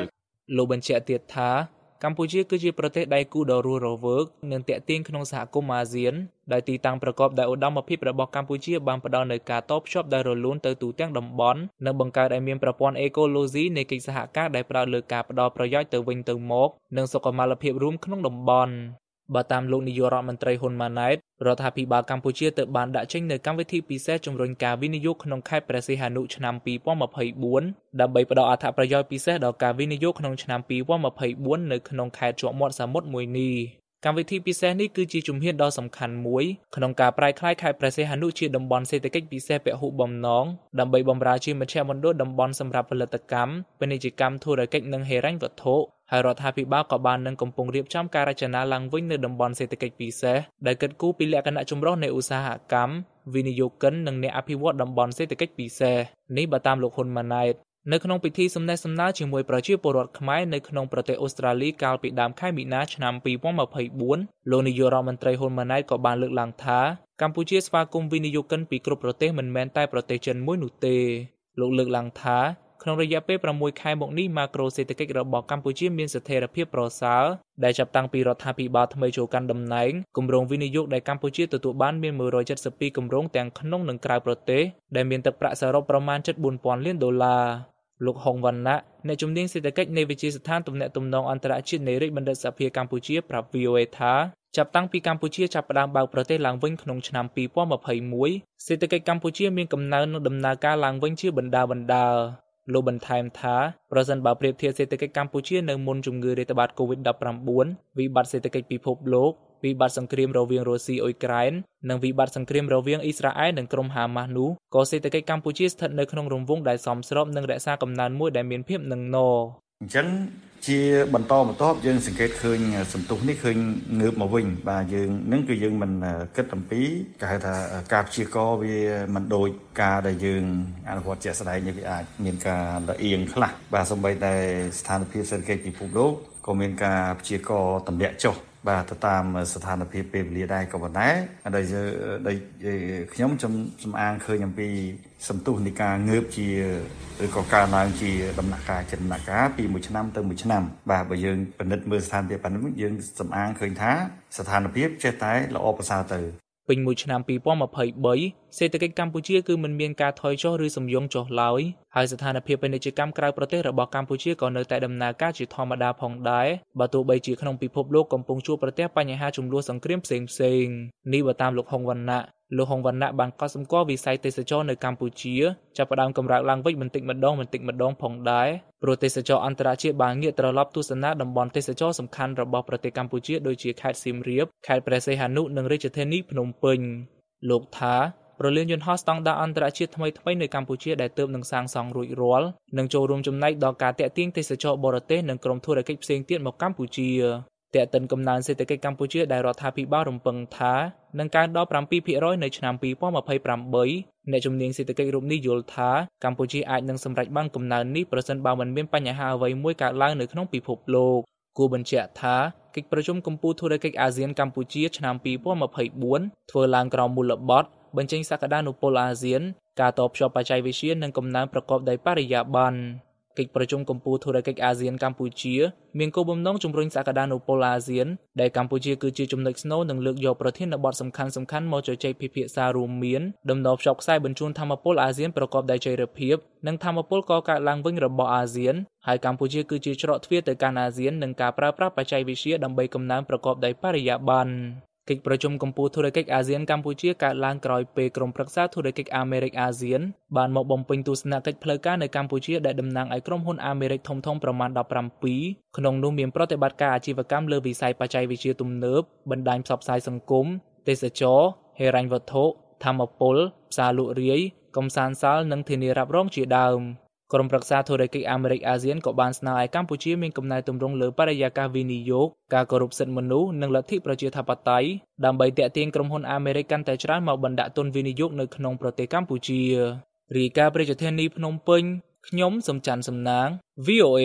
លោកបញ្ជាក់ទៀតថាកម្ពុជាគឺជាប្រទេសដៃគូដ៏រស់រវើកនិងទាក់ទាញក្នុងសហគមន៍អាស៊ានដែលទីតាំងប្រកបដោយឧត្តមភាពរបស់កម្ពុជាបានផ្ដល់នូវការតភ្ជាប់ដោយរលូនទៅទូទាំងតំបន់និងបង្កើតឲ្យមានប្រព័ន្ធអេកូឡូស៊ីនៃកិច្ចសហការដែលផ្ដោតលើការផ្ដល់ប្រយោជន៍ទៅវិញទៅមកនិងសុខុមាលភាពរួមក្នុងតំបន់បើតាមលោកនាយករដ្ឋមន្ត្រីហ៊ុនម៉ាណែតរដ្ឋាភិបាលកម្ពុជាទៅបានដាក់ចេញនូវកម្មវិធីពិសេសជំរុញការវិនិយោគក្នុងខេត្តព្រះសីហនុឆ្នាំពីរពាន់ម្ភៃបួនដើម្បីផ្ដល់អត្ថប្រយោជន៍ពិសេសដល់ការវិនិយោគក្នុងឆ្នាំពីរពាន់ម្ភៃបួននៅក្នុងខេត្តជាប់មាត់សមុទ្រមួយនេះកម្មវិធីពិសេសនេះគឺជាជំហានដ៏សំខាន់មួយក្នុងការប្រែក្លាយខេត្តព្រះសីហនុជាតំបន់សេដ្ឋកិច្ចពិសេសពហុបំណងដើម្បីបម្រើជាមជ្ឈមណ្ឌលតំបន់សម្រាប់ផលិតកម្មពាណិជ្ជកម្មធុរកិច្ចនិងហិរញ្ញវត្ថុហើយរដ្ឋាភិបាលក៏បាននឹងកំពុងរៀបចំការរចនាឡើងវិញនៅតំបន់សេដ្ឋកិច្ចពិសេសដែលគិតគូរពីលក្ខណៈចម្រុះនៃឧស្សាហកម្មវិនិយោគិននិងអ្នកអភិវឌ្ឍតំបន់សេដ្ឋកិច្ចពិសេសនេះបើតាមលោកហ៊ុនម៉ាណែតនៅក្នុងពិធីសំណេះសំណាលជាមួយប្រជាពលរដ្ឋខ្មែរនៅក្នុងប្រទេសអូស្ត្រាលីកាលពីដើមខែមីនាឆ្នាំពីរពាន់ម្ភៃបួនលោកនាយករដ្ឋមន្ត្រីហ៊ុនម៉ាណែតក៏បានលើកឡើងថាកម្ពុជាស្វាគមន៍វិនិយោគិនពីគ្រប់ប្រទេសមិនមែនតែប្រទេសចិនមួយនោះទេលោកលើកឡើងថាក្នុងរយៈពេលប្រាំមួយខែមកនេះម៉ាក្រូសេដ្ឋកិច្ចរបស់កម្ពុជាមានស្ថិរភាពប្រសើរដែលចាប់តាំងពីរដ្ឋាភិបាលថ្មីចូលកាន់តំណែងគម្រោងវិនិយោគដែលកម្ពុជាទទួលបានមានមួយរយ칠십ពីរគម្រោងទាំងក្នុងនិងក្រៅប្រទេសដែលមានទឹកប្រាក់សរុបប្រមាណជិតបួនពាន់លានដុល្លារលោកហុងវណ្ណៈអ្នកជំនាញសេដ្ឋកិច្ចនៃវិទ្យាស្ថានទំនាក់ទំនងអន្តរជាតិនៃរាជបណ្ឌិតសភាកម្ពុជាប្រាប់ វី អូ เอ ថាចាប់តាំងពីកម្ពុជាចាប់ផ្ដើមបើកប្រទេសឡើងវិញក្នុងឆ្នាំពីរពាន់ម្ភៃមួយសេដ្ឋកិច្ចកម្ពុជាមានកំណើននិងដំណើរការឡើងវិញជាបណ្ដាបណ្ដាលោកបន្ថែមថាប្រសិនបើប្រៀបធៀបសេដ្ឋកិច្ចកម្ពុជានៅមុនជំងឺរាតត្បាត កូវីដ ដប់ប្រាំបួន វិបត្តិសេដ្ឋកិច្ចពិភពលោកវិបត្តិសង្គ្រាមរវាងរុស្ស៊ីអ៊ុយក្រែននិងវិបត្តិសង្គ្រាមរវាងអ៊ីស្រាអែលនិងក្រុមហាម៉ាស់នោះក៏សេដ្ឋកិច្ចកម្ពុជាស្ថិតនៅក្នុងរង្វង់ដែលសមស្របនិងរក្សាកំណើនមួយដែលមានភាពនឹងនរអញ្ចឹងជាបន្តបន្ទាប់យើងសង្កេតឃើញសន្ទុះនេះឃើញងើបមកវិញបាទយើងនឹងគឺយើងមិនគិតអំពីគេហៅថាការព្យាករណ៍វាមិនដូចការដែលយើងអនុវត្តជាក់ស្ដែងនេះវាអាចមានការលអៀងខ្លះបាទសូម្បីតែស្ថានភាពសេដ្ឋកិច្ចពិភពលោកក៏មានការព្យាករណ៍ទម្លាក់ចុះបាទទៅតាមស្ថានភាពពេលវេលាដែរក៏ប៉ុន្តែដែលដែលខ្ញុំចំសំអាងឃើញអំពីសន្ទុះនៃការងើបជាឬក៏កើនឡើងជាដំណាក់កាលចិនដំណាក់កាលពីមួយឆ្នាំទៅមួយឆ្នាំបាទបើយើងពិនិត្យមើលស្ថានភាពប៉ុណ្ណឹងយើងសំអាងឃើញថាស្ថានភាពចេះតែល្អប្រសើរទៅពេញមួយឆ្នាំពីរពាន់ម្ភៃបីសេដ្ឋកិច្ចកម្ពុជាគឺមិនមានការថយចុះឬសំយងចុះឡើយហើយស្ថានភាពពាណិជ្ជកម្មក្រៅប្រទេសរបស់កម្ពុជាក៏នៅតែដំណើរការជាធម្មតាផងដែរបើទោះបីជាក្នុងពិភពលោកកំពុងជួបប្រទះបញ្ហាជម្លោះសង្គ្រាមផ្សេងៗនេះបើតាមលោកហុងវណ្ណៈលោកហុងវណ្ណៈបានកត់សម្គាល់វិស័យទេសចរនៅកម្ពុជាចាប់ផ្ដើមកម្រើកឡើងវិញបន្តិចម្ដងបន្តិចម្ដងផងដែរព្រោះទេសចរអន្តរជាតិបានងាកត្រឡប់ទស្សនាតំបន់ទេសចរសំខាន់របស់ប្រទេសកម្ពុជាដូចជាខេត្តសៀមរាបខេត្តព្រះសីហនុនិងរាជធានីភ្នំពេញលោកថាប្រលានយន្តហោះស្តង់ដារអន្តរជាតិថ្មីៗនៅកម្ពុជាដែលទើបនឹងសាងសង់រួចរាល់នឹងចូលរួមចំណែកដល់ការទាក់ទាញទេសចរបរទេសនិងក្រុមធុរកិច្ចផ្សេងទៀតមកកម្ពុជាទាក់ទិនកំណើនសេដ្ឋកិច្ចកម្ពុជាដែលរដ្ឋាភិបាលរំពឹងថានឹងកើនដល់ ប្រាំពីរភាគរយ នៅឆ្នាំពីរពាន់ម្ភៃប្រាំបីអ្នកជំនាញសេដ្ឋកិច្ចរូបនេះយល់ថាកម្ពុជាអាចនឹងសម្រេចបានកំណើននេះប្រសិនបើមិនមានបញ្ហាអ្វីមួយកើតឡើងនៅក្នុងពិភពលោកគួរបញ្ជាក់ថាកិច្ចប្រជុំកំពូលធុរកិច្ចអាស៊ានកម្ពុជាឆ្នាំពីរពាន់ម្ភៃបួនធ្វើឡើងក្រោមមូលបត្របញ្ចេញសក្តានុពលអាស៊ានការតភ្ជាប់បច្ចេកវិទ្យានិងកំណើនប្រកបដោយបរិយាបន្នកិច្ចប្រជុំកំពូលធុរកិច្ចអាស៊ានកម្ពុជាមានគោលបំណងជំរុញសក្តានុពលអាស៊ានដែលកម្ពុជាគឺជាចំណុចស្នូលនិងលើកយកប្រធានបទសំខាន់ៗមកជជែកពិភាក្សារួមមានដំណើរភ្ជាប់ខ្សែបញ្ជូនថាមពលអាស៊ានប្រកបដោយចីរភាពនិងថាមពលកកើតឡើងវិញរបស់អាស៊ានហើយកម្ពុជាគឺជាច្រកទ្វារទៅកាន់អាស៊ាននិងការប្រើប្រាស់បច្ចេកវិទ្យាដើម្បីកំណើនប្រកបដោយបរិយាបន្នកិច្ចប្រជុំកំពូលធុរកិច្ចអាស៊ានកម្ពុជាកើតឡើងក្រោយពេលក្រុមប្រឹក្សាធុរកិច្ចអាមេរិកអាស៊ានបានមកបំពេញទស្សនកិច្ចផ្លូវការនៅកម្ពុជាដែលតំណាងឲ្យក្រុមហ៊ុនអាមេរិកធំៗប្រមាណដប់ប្រាំពីរក្នុងនោះមានប្រតិបត្តិការអាជីវកម្មលើវិស័យបច្ចេកវិទ្យាទំនើបបណ្ដាញផ្សព្វផ្សាយសង្គមទេសចរណ៍ហិរញ្ញវត្ថុថាមពលផ្សារលក់រាយកំសាន្តសាលនិងធានារ៉ាប់រងជាដើមក្រុមប្រឹក្សាធុរកិច្ចអាមេរិកអាស៊ានក៏បានស្នើឲ្យកម្ពុជាមានកំណែទម្រង់លើបរិយាកាសវិនិយោគការគោរពសិទ្ធិមនុស្សនិងលទ្ធិប្រជាធិបតេយ្យដើម្បីទាក់ទាញក្រុមហ៊ុនអាមេរិកកាន់តែច្រើនមកបណ្ដាក់ទុនវិនិយោគនៅក្នុងប្រទេសកម្ពុជារាយការណ៍ប្រជាធានីភ្នំពេញខ្ញុំសំច័ន្ទសំណាង វី អូ เอ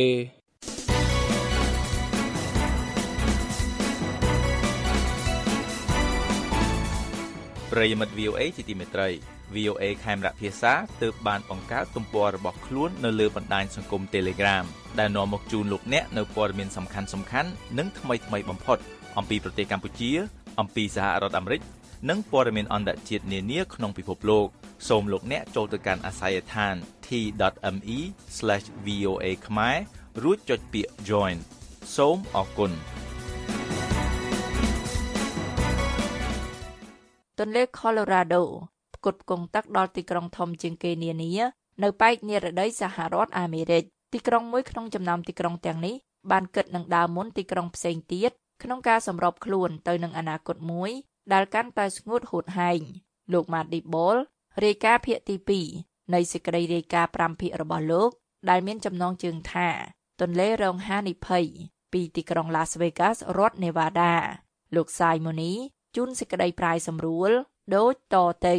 ប្រិយមិត្ត វី អូ เอ ជាទីមេត្រី វី អូ เอ ខេមរៈភាសាទើបបានបង្កើតទំព័ររបស់ខ្លួននៅលើបណ្ដាញសង្គម Telegram ដែលនាំមកជូនលោកអ្នកនៅព័ត៌មានសំខាន់ៗនិងថ្មីៗបំផុតអំពីប្រទេសកម្ពុជាអំពីសហរដ្ឋអាមេរិកនិងព័ត៌មានអន្តរជាតិនានាក្នុងពិភពលោកសូមលោកអ្នកចូលទៅកាន់អាស័យដ្ឋាន ที ដត អេម អ៊ី ស្លេស វី អូ เอ ខ្មែររួចចុចពាក្យ Join សូមអរគុណទន្លេ Colorado ផ្គត់ផ្គង់ទឹកដល់ទីក្រុងធំជាងគេនានានៅប៉ែកនិរតីសហរដ្ឋអាមេរិកទីក្រុងមួយក្នុងចំណោមទីក្រុងទាំងនេះបានគិតនឹងដើរមុនទីក្រុងផ្សេងទៀតក្នុងការសម្របខ្លួនទៅនឹងអនាគតមួយដែលកាន់តែស្ងួតហួតហែងលោក Matt Dibble រាយការណ៍ភាគទីពីរនៃសេចក្តីរាយការណ៍ប្រាំភាគរបស់លោកដែលមានចំណងជើងថាទន្លេរងហានិភ័យពីទីក្រុង Las Vegas រដ្ឋ Nevada លោក Simoni ជូនសេចក្តីប្រាយសម្រួលដូចតទៅ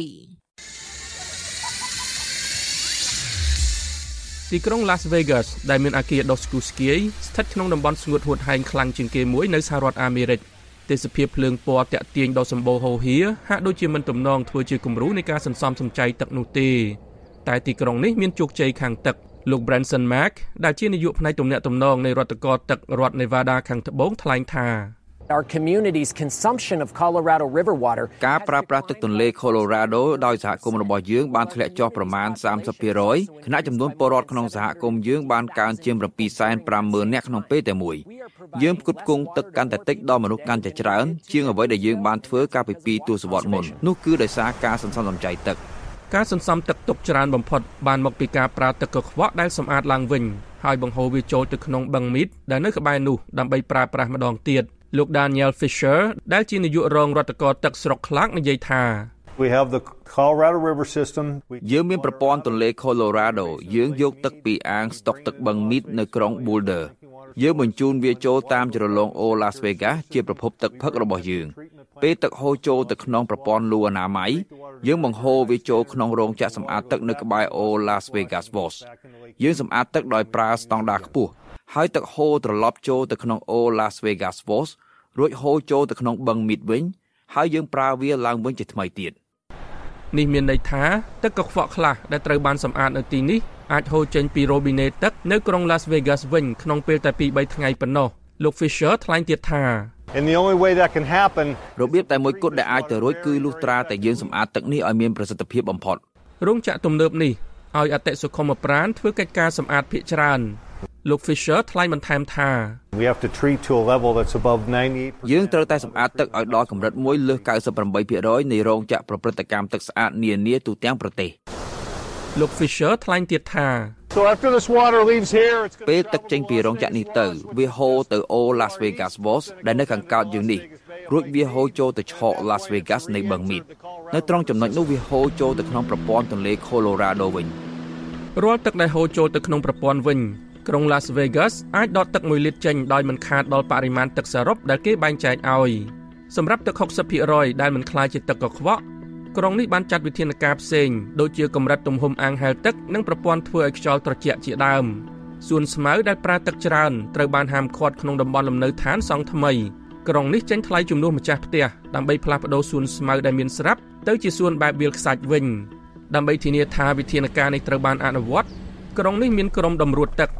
ទីក្រុង Las Vegas ដែលមានអគារដុសស្គូស្គីស្ថិតក្នុងតំបន់ស្ងួតហួតហែងខ្លាំងជាងគេមួយនៅសហរដ្ឋអាមេរិកទេសភាពភ្លើងពណ៌តាក់ទាញដ៏សម្បូរហូរហៀហាក់ដូចជាមិនទំនងធ្វើជាគំរូនៃការសន្សំសំចៃទឹកនោះទេតែទីក្រុងនេះមានជោគជ័យខាងទឹកលោក Branson Mack ដែលជានាយកផ្នែកទំនាក់ទំនងនៃរដ្ឋាភិបាលទឹករដ្ឋ Nevada ខាងត្បូងថ្លែងថា Our community's consumption of Colorado River water ការប្រើប្រាស់ទឹកទន្លេ Colorado ដោយសហគមន៍របស់យើងបានធ្លាក់ចុះប្រមាណ សាមសិបភាគរយ ខណៈចំនួនពលរដ្ឋក្នុងសហគមន៍យើងបានកើនជាង bảyសែនប្រាំម៉ឺន នាក់ក្នុងពេលតែមួយយើងផ្គត់ផ្គង់ទឹកកាន់តែតិចដល់មនុស្សកាន់តែច្រើនជាងអ្វីដែលយើងបានធ្វើកាលពីពីរទសវត្សរ៍មុននោះគឺដោយសារការសន្សំសំចៃទឹកការសន្សំទឹកទុកច្រើនបំផុតបានមកពីការប្រើទឹកកខ្វក់ដែលសម្អាតឡើងវិញហើយបង្ហូរវាចូលទៅក្នុងបឹងមីតដែលនៅក្បែរនោះដើម្បីប្រើប្រាស់ម្ដងទៀតលោក Daniel Fisher ដែលជានាយករងរដ្ឋការទឹកស្រុក Clark និយាយថា We have the Colorado River system យើងមានប្រព័ន្ធទន្លេ Colorado យើងយកទឹកពីអាងស្តុកទឹកបឹងមីតនៅក្រុង Boulder យើងបញ្ជូនវាចូលតាមជ្រលងអូ Las Vegas ជាប្រភពទឹកផឹករបស់យើងពេលទឹកហូរចូលទៅក្នុងប្រព័ន្ធលូអនាម័យយើងបង្ហូរវាចូលក្នុងរោងចក្រសម្អាតទឹកនៅក្បែរអូ Las Vegas Falls យើងសម្អាតទឹកដោយប្រើស្តង់ដារខ្ពស់ហើយទឹកហូរត្រឡប់ចូលទៅក្នុងអូ Las Vegas Falls រួចហូរចូលទៅក្នុងបឹងមីតវិញហើយយើងប្រើវាឡើងវិញជាថ្មីទៀតនេះមានន័យថាទឹកកខ្វក់ខ្លះដែលត្រូវបានសម្អាតនៅទីនេះអាចហូរចេញពីរ៉ូប៊ីណេទឹកនៅក្រុង Las Vegas វិញក្នុងពេលតែពីរបីថ្ងៃប៉ុណ្ណោះលោក Fisher ថ្លែងទៀតថា And the only way that can happen របៀបតែមួយគត់ដែលអាចទៅរួចគឺលុះត្រាតែយើងសម្អាតទឹកនេះឲ្យមានប្រសិទ្ធភាពបំផុតរោងចក្រទំនើបនេះឲ្យអតិសុខុមប្រាណធ្វើកិច្ចការសម្អាតភាគច្រើនលោក Fisher ថ្លែងបន្ថែមថា We have to treat to a level that's above ninety-eight percent យើងត្រូវតែសម្អាតទឹកឲ្យដល់កម្រិតមួយលើស 九十八ភាគរយ នៃរោងចក្រប្រព្រឹត្តកម្មទឹកស្អាតនានាទូទាំងប្រទេសលោក Fisher ថ្លែងទៀតថា So after this water leaves here it's ពេលទឹកចេញពីរោងចក្រនេះទៅវាហូរទៅអូ Las Vegas Falls ដែលនៅខាងកើតយើងនេះរួចវាហូរចូលទៅឆក Las Vegas នៃបឹងមីតនៅត្រង់ចំណុចនោះវាហូរចូលទៅក្នុងប្រព័ន្ធទន្លេ Colorado វិញរាល់ទឹកដែលហូរចូលទៅក្នុងប្រព័ន្ធវិញក្រុង Las Vegas អាចដកទឹកមួយលីត្រចេញដោយមិនខាតដល់បរិមាណទឹកសរុបដែលគេបែងចែកឲ្យសម្រាប់ទឹក หกสิบភាគរយ ដែលមិនក្លាយជាទឹកកខ្វក់ក្រុងនេះបានចាត់វិធានការផ្សេងដូចជាកម្រិតទំហំអាងហែលទឹកនិងប្រព័ន្ធធ្វើឲ្យខ្យល់ត្រជាក់ជាដើមសួនស្មៅដែលប្រើទឹកច្រើនត្រូវបានហាមឃាត់ក្នុងតំបន់លំនៅឋានសង់ថ្មីក្រុងនេះចេញថ្លៃជំនួសម្ចាស់ផ្ទះដើម្បីផ្លាស់ប្ដូរសួនស្មៅដែលមានស្រាប់ទៅជាសួនបែបវាលខ្សាច់វិញដើម្បីធានាថាវិធានការនេះត្រូវបានអនុវត្តក្រុងនេះមានក្រុមតម្រួតទឹក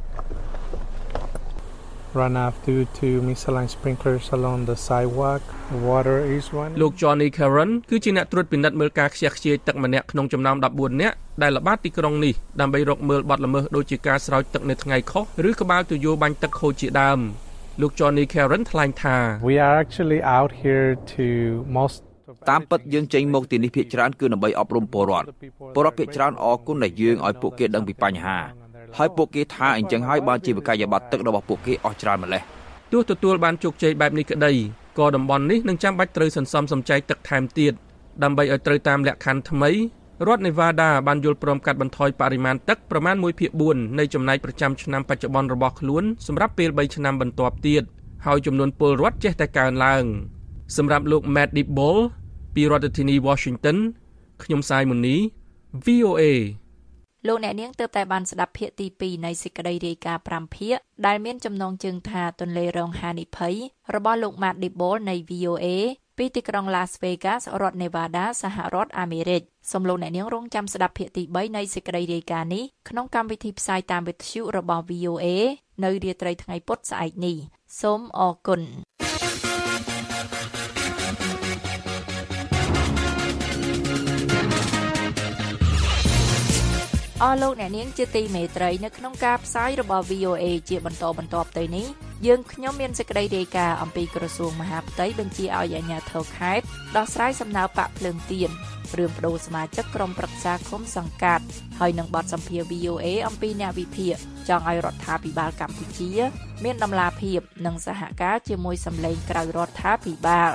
runoff due to misaligned sprinklers along the sidewalk. Water is running. លោក Johnny Karen គឺជាអ្នកត្រួតពិនិត្យមើលការខ្ជះខ្ជាយទឹកម្នាក់ក្នុងចំណោមដប់បួននាក់ដែលល្បាតទីក្រុងនេះដើម្បីរកមើលបទល្មើសដូចជាការស្រោចទឹកនៅថ្ងៃខុសឬក្បាលទុយោបាញ់ទឹកខូចជាដើមលោក Johnny Karen ថ្លែងថា We are actually out here to most តាមពិតយើងចេញមកទីនេះភាគច្រើនគឺដើម្បីអប់រំពលរដ្ឋពលរដ្ឋភាគច្រើនអរគុណដែលយើងឲ្យពួកគេដឹងពីបញ្ហាហើយពួកគេថាអញ្ចឹងហើយបានជាវិក័យប័ត្រទឹករបស់ពួកគេអស់ច្រើនម្ល៉េះទោះទទួលបានជោគជ័យបែបនេះក្តីក៏តំបន់នេះនឹងចាំបាច់ត្រូវសន្សំសំចៃទឹកថែមទៀតដើម្បីឲ្យត្រូវតាមលក្ខខណ្ឌថ្មីរដ្ឋ Nevada បានយល់ព្រមកាត់បន្ថយបរិមាណទឹកប្រមាណមួយភាគបួននៃចំណែកប្រចាំឆ្នាំបច្ចុប្បន្នរបស់ខ្លួនសម្រាប់ពេលបីឆ្នាំបន្ទាប់ទៀតហើយចំនួនពលរដ្ឋចេះតែកើនឡើងសម្រាប់លោក Matt Dibble ពីរដ្ឋធានី Washington ខ្ញុំសាយមុនី វី អូ เอលោកអ្នកនាងទើបតែបានស្ដាប់ភាគទីពីរនៃសេចក្តីរាយការណ៍ប្រាំភាគដែលមានចំណងជើងថាទន្លេរងហានិភ័យរបស់លោក Matt Dibble នៃ វី អូ เอពីទីក្រុង Las Vegas រដ្ឋ Nevada សហរដ្ឋអាមេរិកសូមលោកអ្នកនាងរងចាំស្ដាប់ភាគទី3នៃសេចក្តីរាយការណ៍នេះក្នុងកម្មវិធីផ្សាយតាមវិទ្យុរបស់ វី អូ เอ នៅរាត្រីថ្ងៃពុធស្អែកនេះសូមអរគុណអស់លោកអ្នកនាងជាទីមេត្រីនៅក្នុងការផ្សាយរបស់ វី អូ เอ ជាបន្តបន្ទាប់ទៅនេះយើងខ្ញុំមានសេចក្តីរាយការណ៍អំពីក្រសួងមហាផ្ទៃបញ្ជាឲ្យអាជ្ញាធរខេត្តដោះស្រាយសំណើបាក់ភ្លើងទៀនរឿងបដូរសមាជិកក្រុមប្រឹក្សាឃុំសង្កាត់ហើយនឹងបទសម្ភាសន៍ វី អូ เอ អំពីអ្នកវិភាគចង់ឲ្យរដ្ឋាភិបាលកម្ពុជាមានតម្លាភាពនិងសហការជាមួយសម្លេងក្រៅរដ្ឋាភិបាល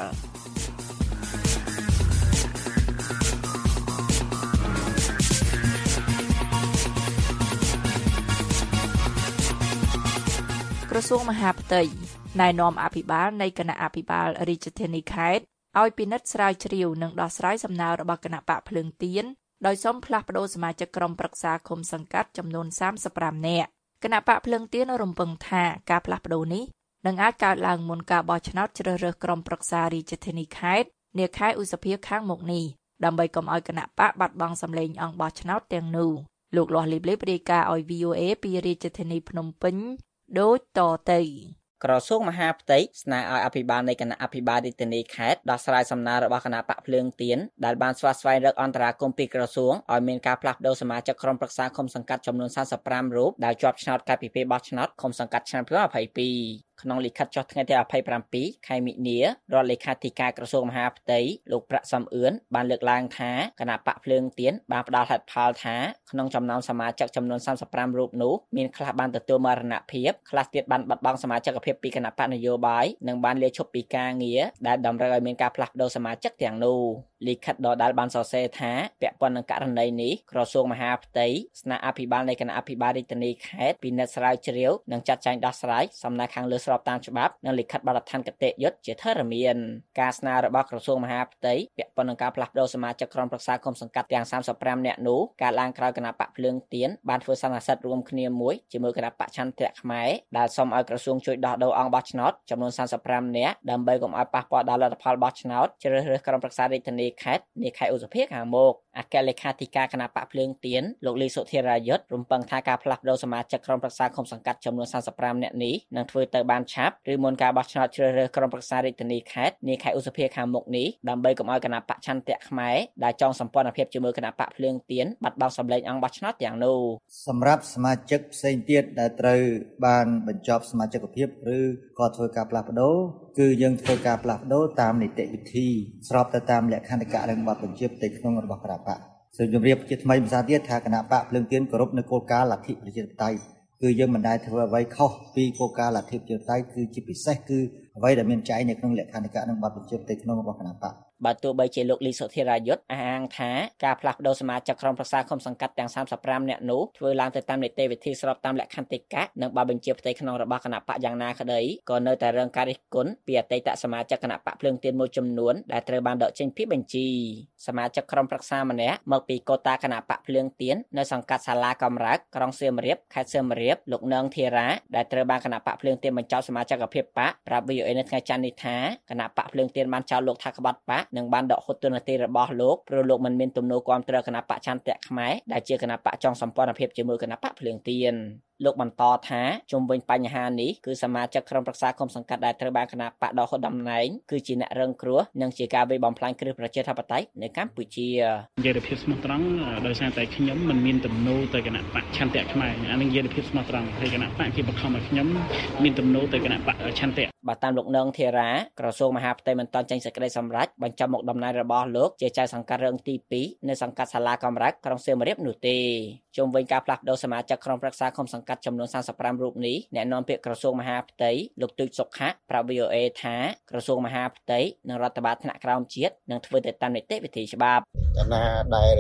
ក្រសួងមហាផ្ទៃណែនាំអភិបាលនៃគណៈអភិបាលរាជធានីខេត្តឲ្យពិនិត្យស្រាវជ្រាវនិងដោះស្រាយសំណើរបស់គណៈបកភ្លើងទៀនដោយសូមផ្លាស់ប្តូរសមាជិកក្រុមប្រឹក្សាឃុំសង្កាត់ចំនួនសាមសិបប្រាំនាក់គណៈបកភ្លើងទៀនរំពឹងថាការផ្លាស់ប្តូរនេះនឹងអាចកើតឡើងមុនការបោះឆ្នោតជ្រើសរើសក្រុមប្រឹក្សារាជធានីខេត្តនាខែឧសភាខាងមុខនេះដើម្បីកុំឲ្យគណៈបកបាត់បង់សម្លេងអង្គបោះឆ្នោតទាំងនោះលោកលាស់លីបលីបរាយការណ៍ឲ្យ វី អូ เอ ពីរាជធានីភ្នំពេញដូចតទៅក្រសួងមហាផ្ទៃស្នើឲ្យអភិបាលនៃគណៈអភិបាលរាជធានីខេត្តដោះស្រាយសំណើរបស់គណៈបកភ្លើងទៀនដែលបានស្វាស្វែងរកអន្តរាគមន៍ពីក្រសួងឲ្យមានការផ្លាស់ប្តូរសមាជិកក្រុមប្រឹក្សាឃុំសង្កាត់ចំនួនសាមសិបប្រាំរូបដែលជាប់ឆ្នោតកាលពីពេលបោះឆ្នោតឃុំសង្កាត់ឆ្នាំពីរពាន់ยี่สิบสองក្នុងលិខិតចុះថ្ងៃទីยี่สิบเจ็ดខែមិនិនារដ្ឋលេខាធិការក្រសួងមហាផ្ទៃលោកប្រាក់សំអឿនបានលើកឡើងថាគណៈបកភ្លើងទៀនបានផ្ដល់ហេតុផលថាក្នុងចំណោមសមាជិកចំនួនសាមសិបប្រាំរូបនោះមានខ្លះបានទទួលមរណភាពខ្លះទៀតបានបាត់បង់សមាជិកភាពពីគណៈបកនយោបាយនិងបានលាឈប់ពីការងារដែលតម្រូវឲ្យមានការផ្លាស់ប្តូរសមាជិកទាំងនោះលិខិតដដែលបានសរសេរថាពាក់ព័ន្ធនឹងករណីនេះក្រសួងមហាផ្ទៃស្នើអភិបាលនៃគណៈអភិបាលរាជធានីខេត្តពិនិត្យស្រាវជ្រាវនិងចាត់ចែងដោះស្រាយសំណើខាងលើស្របតាមច្បាប់និងលិខិតបទដ្ឋានគតិយុត្តជាធរមានការស្នើរបស់ក្រសួងមហាផ្ទៃពាក់ព័ន្ធនឹងការផ្លាស់ប្តូរសមាជិកក្រុមប្រឹក្សាឃុំសង្កាត់ទាំងសាមសិបប្រាំនាក់នោះការឡើងក្រោយគណៈបកភ្លើងទៀនបានធ្វើសន្និសីទរួមគ្នាមួយជាមួយគណៈបកឆន្ទៈខ្មែរដែលសូមឲ្យក្រសួងជួយដោះដូរអង្គបោះឆ្នោតចំនួនសាមសិបប្រាំនាក់ដើម្បីកុំឲ្យប៉ះពាល់ដល់លទ្ធផលបោះឆ្នោតជ្រើសរើសក្រុមប្រឹក្សារាជធានីខេត្តនាខែឧសភាខាងមុខអគ្គលេខាធិការគណៈបកភ្លើងទៀនលោកលីសុធារាយុទ្ធរំពឹងថាការផ្លាស់ប្តូរសមាជិកក្រុមប្រឹក្សាឃុំសង្កាត់ចំនួនសាមសិបប្រាំនាក់នេះនឹងធ្វើទៅបានឆាប់ឬមុនការបោះឆ្នោតជ្រើសរើសក្រុមប្រឹក្សារាជធានីខេត្តនាខែឧសភាខាងមុខនេះដើម្បីកុំឲ្យគណៈបកឆន្ទៈខ្មែរដែលចងសម្ព័ន្ធភាពជាមួយគណៈបកភ្លើងទៀនបាត់បង់សម្លេងអង្គបោះឆ្នោតទាំងនោះសម្រាប់សមាជិកផ្សេងទៀតដែលត្រូវបានបញ្ចប់សមាជិកភាពឬក៏ធ្វើការផ្លាស់ប្តូរគឺយើងធ្វើការផ្លាស់ប្តូរតាមនីតិវិធីស្របទៅតាមលក្ខន្តិកៈនិងបទបញ្ជាផ្ទៃក្នុងរបស់គណៈបកសូមជម្រាបជាថ្មីម្សិលទៀតថាគណៈបកភ្លើងទៀនគោរពនៅគោលការណ៍លទ្ធិប្រជាធិបតេយ្យគឺយើងមិនដែលធ្វើអ្វីខុសពីគោលការណ៍លទ្ធិប្រជាធិបតេយ្យគឺជាពិសេសគឺអ្វីដែលមានចែងនៅក្នុងលក្ខន្តិកៈនិងបទបញ្ជាផ្ទៃក្នុងរបស់គណៈបកបើទោះបីជាលោកលីសុធារាយុទ្ធអះអាងថាការផ្លាស់ប្តូរសមាជិកក្រុមប្រឹក្សាឃុំសង្កាត់ទាំងសាមសិបប្រាំនាក់នោះធ្វើឡើងទៅតាមនីតិវិធីស្របតាមលក្ខន្តិកៈនិងបទបញ្ជាផ្ទៃក្នុងរបស់គណៈបកយ៉ាងណាក្តីក៏នៅតែរងការរិះគន់ពីអតីតសមាជិកគណៈបកភ្លើងទៀនមួយចំនួនដែលត្រូវបានដកចេញពីបញ្ជីសមាជិកក្រុមប្រឹក្សាម្នាក់មកពីកូតាគណៈបកភ្លើងទៀននៅសង្កាត់សាលាកំរើកក្រុងសៀមរាបខេត្តសៀមរាបលោកនងធីរ៉ាដែលត្រូវបានគណៈបកភ្លើងទៀនបញ្ចោទសមាជិកភាពបកប្រាប់ វី អូ เอ នៅថ្ងៃច័ន្ទនេះថាគណៈបកភ្លើងទៀនបានចោទលោកថាក្បត់បកនិងបានដកហូតទូនាទីរបស់លោកព្រោះលោកមិនមានទំនួលគាំទ្រគណៈបកឆន្ទៈខ្មែរដែលជាគណៈបកចងសម្ព័ន្ធភាពជាមួយគណៈបកភ្លើងទៀនលោកបន្តថាជុំវិញបញ្ហានេះគឺសមាជិកក្រុមប្រឹក្សាឃុំសង្កាត់ដែលត្រូវបានគណៈបកដកហូតតំណែងគឺជាអ្នករងគ្រោះនិងជាការវាយបំផ្លាញគ្រឹះប្រជាធិបតេយ្យនៅកម្ពុជានិយាយភាពស្មោះត្រង់ដោយសារតែខ្ញុំមិនមានទំនោរទៅគណៈបកឆន្ទៈខ្មែរអានឹងនិយាយភាពស្មោះត្រង់ហើយគណៈបកគេបង្ខំឲ្យខ្ញុំមានទំនោរទៅគណៈបកឆន្ទៈបើតាមលោកនងធីរ៉ាក្រសួងមហាផ្ទៃមិនទាន់ចេញសេចក្តីសម្រេចបញ្ចប់មុខតំណែងរបស់លោកជាចៅសង្កាត់រឿងទីពីរនៅសង្កាត់សាលាកំរើកក្រុងសៀមរាបនោះទេជុំវិញការផ្លាស់ប្តូរសមាជិកក្រុមប្រឹក្សាឃុំសង្កាត់ចំនួនសាមសិបប្រាំរូបនេះអ្នកនាំពាក្យក្រសួងមហាផ្ទៃលោកទូចសុខៈប្រាប់ វី អូ เอ ថាក្រសួងមហាផ្ទៃនិងរដ្ឋបាលថ្នាក់ក្រោមជាតិនឹងធ្វើទៅតាមនីតិវិធីច្បាប់កាលណាដែល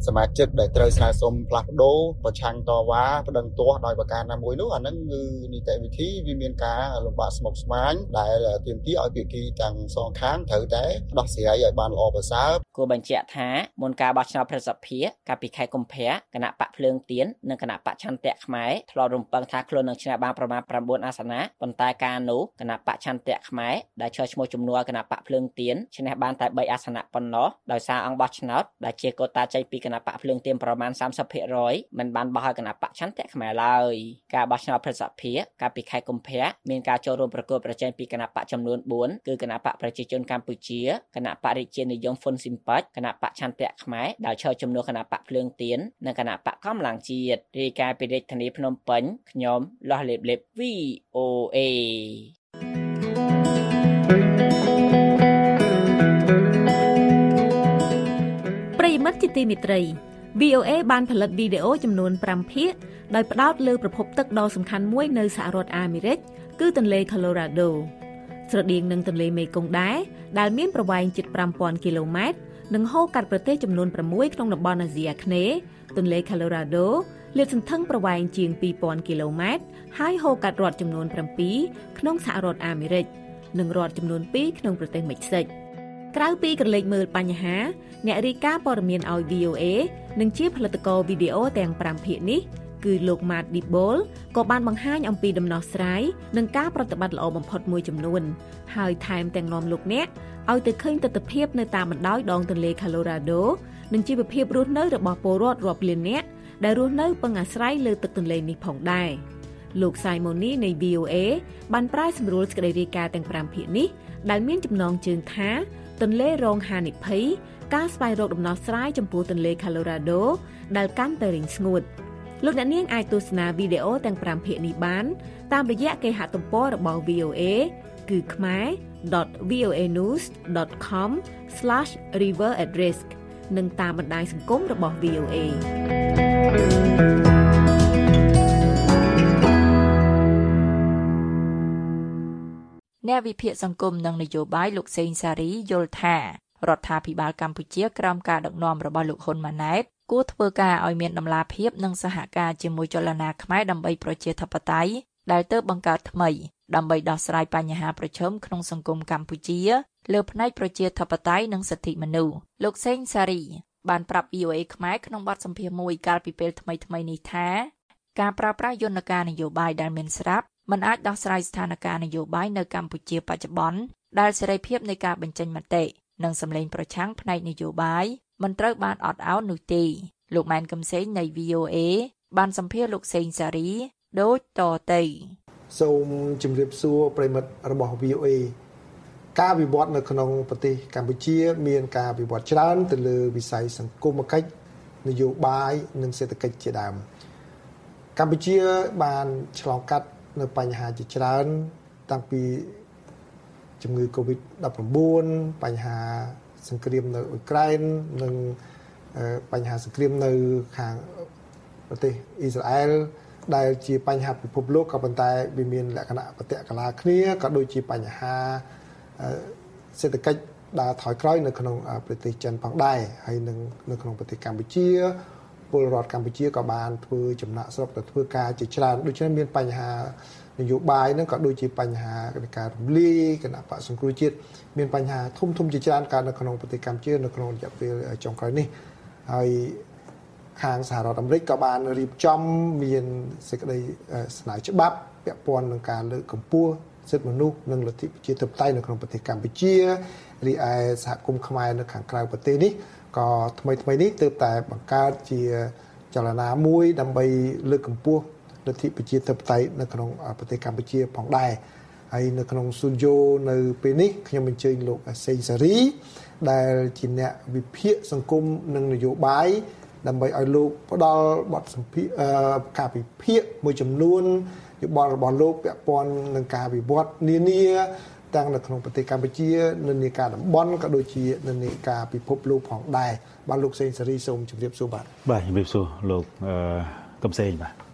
សមាជិកដែលត្រូវស្នើសុំផ្លាស់ប្ដូរប្រឆាំងតវ៉ាប្តឹងទាស់ដោយប្រការណាមួយនោះអាហ្នឹងគឺនីតិវិធីវាមានការលំបាកស្មុគស្មាញដែលទាមទារឲ្យភាគីទាំងសងខាងត្រូវតែដោះស្រាយឲ្យបានល្អប្រសើរគួរបញ្ជាក់ថាមុនការបោះឆ្នោតប្រសិទ្ធភាពកាលពីខែកុម្ភៈគណៈបកភ្លើងទៀននិងគណៈបកឆន្ទៈខ្មែរធ្លាប់រំពឹងថាខ្លួននឹងឈ្នះបានប្រមាណ៩អាសនៈប៉ុន្តែការនោះគណៈបកឆន្ទៈខ្មែរដែលឈរឈ្មោះជំនួសគណៈបកភ្លើងទៀនឈ្នះបានតែបីអាសនៈប៉ុណ្ណោះដោយសារអង្គបោះឆ្នោតដែលជាកូតាចេញពីគណៈបកភ្លើងទៀនប្រមាណសាមសិបភាគរយមិនបានបោះឲ្យគណៈបកឆន្ទៈខ្មែរឡើយការបោះឆ្នោតប្រសិទ្ធភាពកាលពីខែកុម្ភៈមានការចូលរួមប្រកួតប្រជែងពីគណៈបកចំនួនបួនគឺគណៈបកប្រជាជនកម្ពុជាគណៈបករាជានិយមហ៊ុនស៊ីមប៉ាច់គណៈបកឆន្ទៈខ្មែរដែលឈរជំនួសគណៈបកភ្លើងទៀននិងគណៈបកកម្លាំងជាតិរាយការណ៍ពីរាជធានីភ្នំពេញខ្ញុំលោះលេបលេប វី អូ เอប្រិយមិត្តជាទីមេត្រី វី អូ เอ បានផលិតវីដេអូចំនួនប្រាំភាគដោយផ្ដោតលើប្រភពទឹកដ៏សំខាន់មួយនៅសហរដ្ឋអាមេរិកគឺទន្លេ Colorado ស្រដៀងនឹងទន្លេមេគង្គដែរដែលមានប្រវែងជិតប្រាំពាន់គីឡូម៉ែត្រនិងហូរកាត់ប្រទេសចំនួនប្រាំមួយក្នុងតំបន់អាស៊ីអាគ្នេយ៍ទន្លេ Colorado លាតសន្ធឹងប្រវែងជាងពីរពាន់គីឡូម៉ែត្រហើយហូរកាត់រដ្ឋចំនួនប្រាំពីរក្នុងសហរដ្ឋអាមេរិកនិងរដ្ឋចំនួនពីរក្នុងប្រទេសមិចស៊ិកក្រៅពីក្រឡេកមើលបញ្ហាអ្នករាយការណ៍ព័ត៌មានឲ្យ វី អូ เอ និងជាផលិតករវីដេអូទាំងប្រាំភាគនេះគឺលោក Matt Dibble ក៏បានបង្ហាញអំពីដំណោះស្រាយនិងការប្រតិបត្តិល្អបំផុតមួយចំនួនហើយថែមទាំងនាំលោកអ្នកឲ្យទៅឃើញទស្សនវិជ្ជានៅតាមបណ្ដោយដងទន្លេ Colorado និងជីវភាពរស់នៅរបស់ពលរដ្ឋរាប់លាននាក់ដែលរស់នៅពឹងអាស្រ័យលើទឹកទន្លេនេះផងដែរលោក Simoni នៃ វី អូ เอ បានប្រាយសម្រួលសេចក្តីរាយការណ៍ទាំងប្រាំភាគនេះដែលមានចំណងជើងថាទន្លេរងហានិភ័យការស្វែងរកដំណោះស្រាយចំពោះទន្លេ Colorado ដែលកាន់តែរីងស្ងួតលោកអ្នកនាងអាចទស្សនាវីដេអូទាំងប្រាំភាគនេះបានតាមរយៈគេហទំព័ររបស់ វី អូ เอ គឺ khmer dot voanews dot com slash river at risk និងតាមបណ្ដាញសង្គមរបស់ វី អូ เอអ្នកវិភាគសង្គមនិងនយោបាយលោកសេងសារីយល់ថារដ្ឋាភិបាលកម្ពុជាក្រោមការដឹកនាំរបស់លោកហ៊ុនម៉ាណែតគួរធ្វើការឲ្យមានតម្លាភាពនិងសហការជាមួយចលនាខ្មែរដើម្បីប្រជាធិបតេយ្យដែលទើបបង្កើតថ្មីដើម្បីដោះស្រាយបញ្ហាប្រឈមក្នុងសង្គមកម្ពុជាលើផ្នែកប្រជាធិបតេយ្យនិងសិទ្ធិមនុស្សលោកសេងសារីបានប្រាប់ វី អូ เอ ខ្មែរក្នុងបទសម្ភាសន៍មួយកាលពីពេលថ្មីៗនេះថាការប្រើប្រាស់យន្តការនយោបាយដែលមានស្រាប់មិនអាចដោះស្រាយស្ថានភាពនយោបាយនៅកម្ពុជាបច្ចុប្បន្នដែលសេរីភាពនៃការបញ្ចេញមតិនិងសម្លេងប្រឆាំងផ្នែកនយោបាយមិនត្រូវបានអត់ឱននោះទេលោកម៉ែនកំសែងនៃ វី អូ เอ បានសម្ភាសន៍លោកសេងសារីដូចតទៅសូមជម្រាបសួរប្រិមិត្តរបស់ វី អូ เอ ការវិវត្តនៅក្នុងប្រទេសកម្ពុជាមានការវិវត្តច្រើនទៅលើវិស័យសង្គមគិច្ចនយោបាយនិងសេដ្ឋកិច្ចជាដើមកម្ពុជាបានឆ្លងកាត់នៅបញ្ហាជាច្រើនតាំងពីជំងឺ កូវីដ ដប់ប្រាំបួន បញ្ហាសង្គ្រាមនៅអ៊ុយក្រែននិងបញ្ហាសង្គ្រាមនៅខាងប្រទេសអ៊ីស្រាអែលដែលជាបញ្ហាពិភពលោកក៏ប៉ុន្តែវាមានលក្ខណៈប្រតិកលាគ្នាក៏ដូចជាបញ្ហាសេដ្ឋកិច្ចដើរថយក្រោយនៅក្នុងប្រទេសចិនផងដែរហើយនឹងនៅក្នុងប្រទេសកម្ពុជាពលរដ្ឋកម្ពុជាក៏បានធ្វើចំណាក់ស្រុកទៅធ្វើការជាច្រើនដូច្នេះមានបញ្ហានយោបាយហ្នឹងក៏ដូចជាបញ្ហាការរំលាយគណៈបកសង្គ្រោះជាតិមានបញ្ហាធំធំជាច្រើនកើតនៅក្នុងប្រទេសកម្ពុជានៅក្នុងរយៈពេលចុងក្រោយនេះហើយខាងសហរដ្ឋអាមេរិកក៏បានរៀបចំមានសេចក្តីស្នើច្បាប់ពាក់ព័ន្ធនឹងការលើកកម្ពស់សិទ្ធិមនុស្សនិងលទ្ធិប្រជាធិបតេយ្យនៅក្នុងប្រទេសកម្ពុជារីឯសហគមន៍ខ្មែរនៅខាងក្រៅប្រទេសនេះក៏ថ្មីថ្មីនេះទើបតែបង្កើតជាចលនាមួយដើម្បីលើកកម្ពស់លទ្ធិប្រជាធិបតេយ្យនៅក្នុងប្រទេសកម្ពុជាផងដែរហើយនៅក្នុងស៊ូឌីយ៉ូនៅពេលនេះខ្ញុំអញ្ជើញលោកសេងសារីដែលជាអ្នកវិភាគសង្គមនិងនយោបាយដើម្បីឲ្យលោកផ្ដល់បទសម្ភាសន៍ការវិភាគមួយចំនួនយោបល់របស់លោកពាក់ព័ន្ធនឹងការវិវត្តនានាទាំងនៅក្នុងប្រទេសកម្ពុជានិន្នាការតំបន់ក៏ដូចជានិន្នាការពិភពលោកផងដែរបាទលោកសេងសារីសូមជម្រាបសួរបាទបាទជម្រាបសួរលោកកំសែងបាទ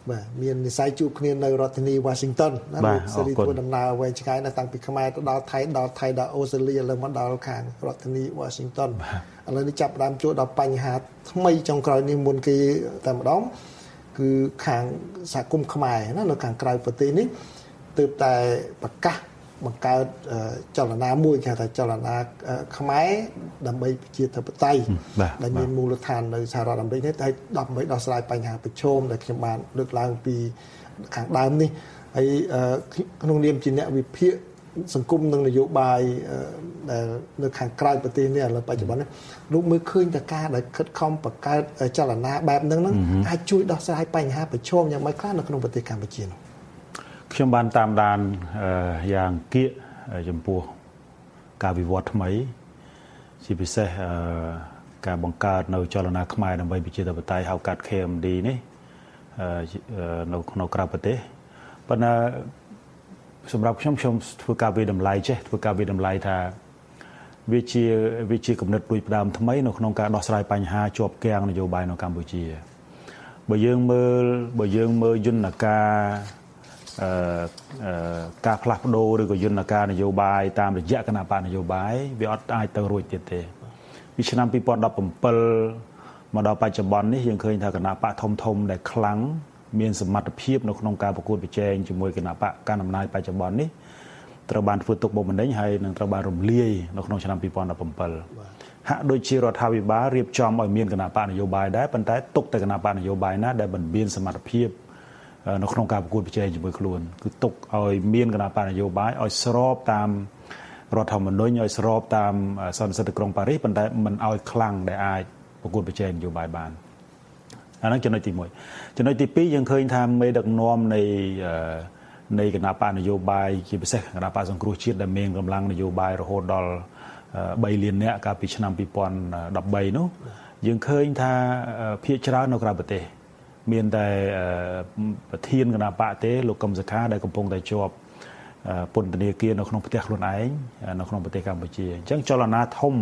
បាទមាននិស័យជួបគ្នានៅរដ្ឋធានី Washington ណាលោកសេរីធ្វើដំណើរវែងឆ្ងាយនៅតាំងពីខ្មែរទៅដល់ថៃដល់ថៃដល់អូស្ត្រាលីឥឡូវមកដល់ខាងរដ្ឋធានី Washington ឥឡូវនេះចាប់ផ្ដើមជួបដល់បញ្ហាថ្មីចុងក្រោយនេះមុនគេតែម្ដងគឺខាងសហគមន៍ខ្មែរណានៅខាងក្រៅប្រទេសនេះទើបតែប្រកាសបង្កើតចលនាមួយគេថាចលនាខ្មែរដើម្បីប្រជាធិបតេយ្យដែលមានមូលដ្ឋាននៅសហរដ្ឋអាមេរិកនេះតែដើម្បីដោះស្រាយបញ្ហាប្រឈមដែលខ្ញុំបានលើកឡើងពីខាងដើមនេះហើយក្នុងនាមជាអ្នកវិភាគសង្គមនិងនយោបាយដែលនៅខាងក្រៅប្រទេសនេះឥឡូវបច្ចុប្បន្ននេះលោកមើលឃើញតែការដែលខិតខំបង្កើតចលនាបែបហ្នឹងហ្នឹងអាចជួយដោះស្រាយបញ្ហាប្រឈមយ៉ាងម៉េចខ្លះនៅក្នុងប្រទេសកម្ពុជានោះខ្ញុំបានតាមដានយ៉ាងគៀកចំពោះការវិវត្តថ្មីជាពិសេសការបង្កើតនៅចលនាខ្មែរដើម្បីប្រជាធិបតេយ្យហៅកាត់ K M D នេះនៅក្នុងក្រៅប្រទេសប៉ុន្តែសម្រាប់ខ្ញុំខ្ញុំធ្វើការវិតម្លៃចេះធ្វើការវិតម្លៃថាវាជាវាជាគំនិតព្រួយផ្ដើមថ្មីនៅក្នុងការដោះស្រាយបញ្ហាជាប់គាំងនយោបាយនៅកម្ពុជាបើយើងមើលបើយើងមើលយន្តការអឺការផ្លាស់ប្ដូរឬក៏យន្តការនយោបាយតាមរយៈគណៈបកនយោបាយវាអត់អាចទៅរួចទៀតទេពីឆ្នាំពីរពាន់ដប់ប្រាំពីរមកដល់បច្ចុប្បន្ននេះយើងឃើញថាគណៈបកធំធំដែលខ្លាំងមានសមត្ថភាពនៅក្នុងការប្រកួតប្រជែងជាមួយគណៈបកកណ្ដាលអំណាចបច្ចុប្បន្ននេះត្រូវបានធ្វើទុកបុកម្នេញហើយនឹងត្រូវបានរំលាយនៅក្នុងឆ្នាំពីរពាន់ដប់ប្រាំពីរហាក់ដូចជារដ្ឋាភិបាលរៀបចំឲ្យមានគណៈបកនយោបាយដែរប៉ុន្តែទុកតែគណៈបកនយោបាយណាដែលមិនមានសមត្ថភាពនៅក្នុងការប្រកួតប្រជែងជាមួយខ្លួនគឺទុកឲ្យមានគណៈបកនយោបាយឲ្យស្របតាមរដ្ឋធម្មនុញ្ញឲ្យស្របតាមសន្និសីទក្រុងប៉ារីសប៉ុន្តែមិនឲ្យខ្លាំងដែលអាចប្រកួតប្រជែងនយោបាយបានអាហ្នឹងចំណុចទីមួយចំណុចទីពីរយើងឃើញថាមេដឹកនាំនៃនៃគណៈបកនយោបាយជាពិសេសគណៈបកសង្គ្រោះជាតិដែលមានកម្លាំងនយោបាយរហូតដល់បីលាននាក់កាលពីឆ្នាំពីរពាន់ដប់បីនោះយើងឃើញថាភាគច្រើននៅក្រៅប្រទេសមានតែប្រធានគណៈបកទេលោកកឹមសុខាដែលកំពុងតែជាប់ពន្ធនាគារនៅក្នុងប្រទេសខ្លួនឯងនៅក្នុងប្រទេសកម្ពុជាអញ្ចឹងចលនាធំ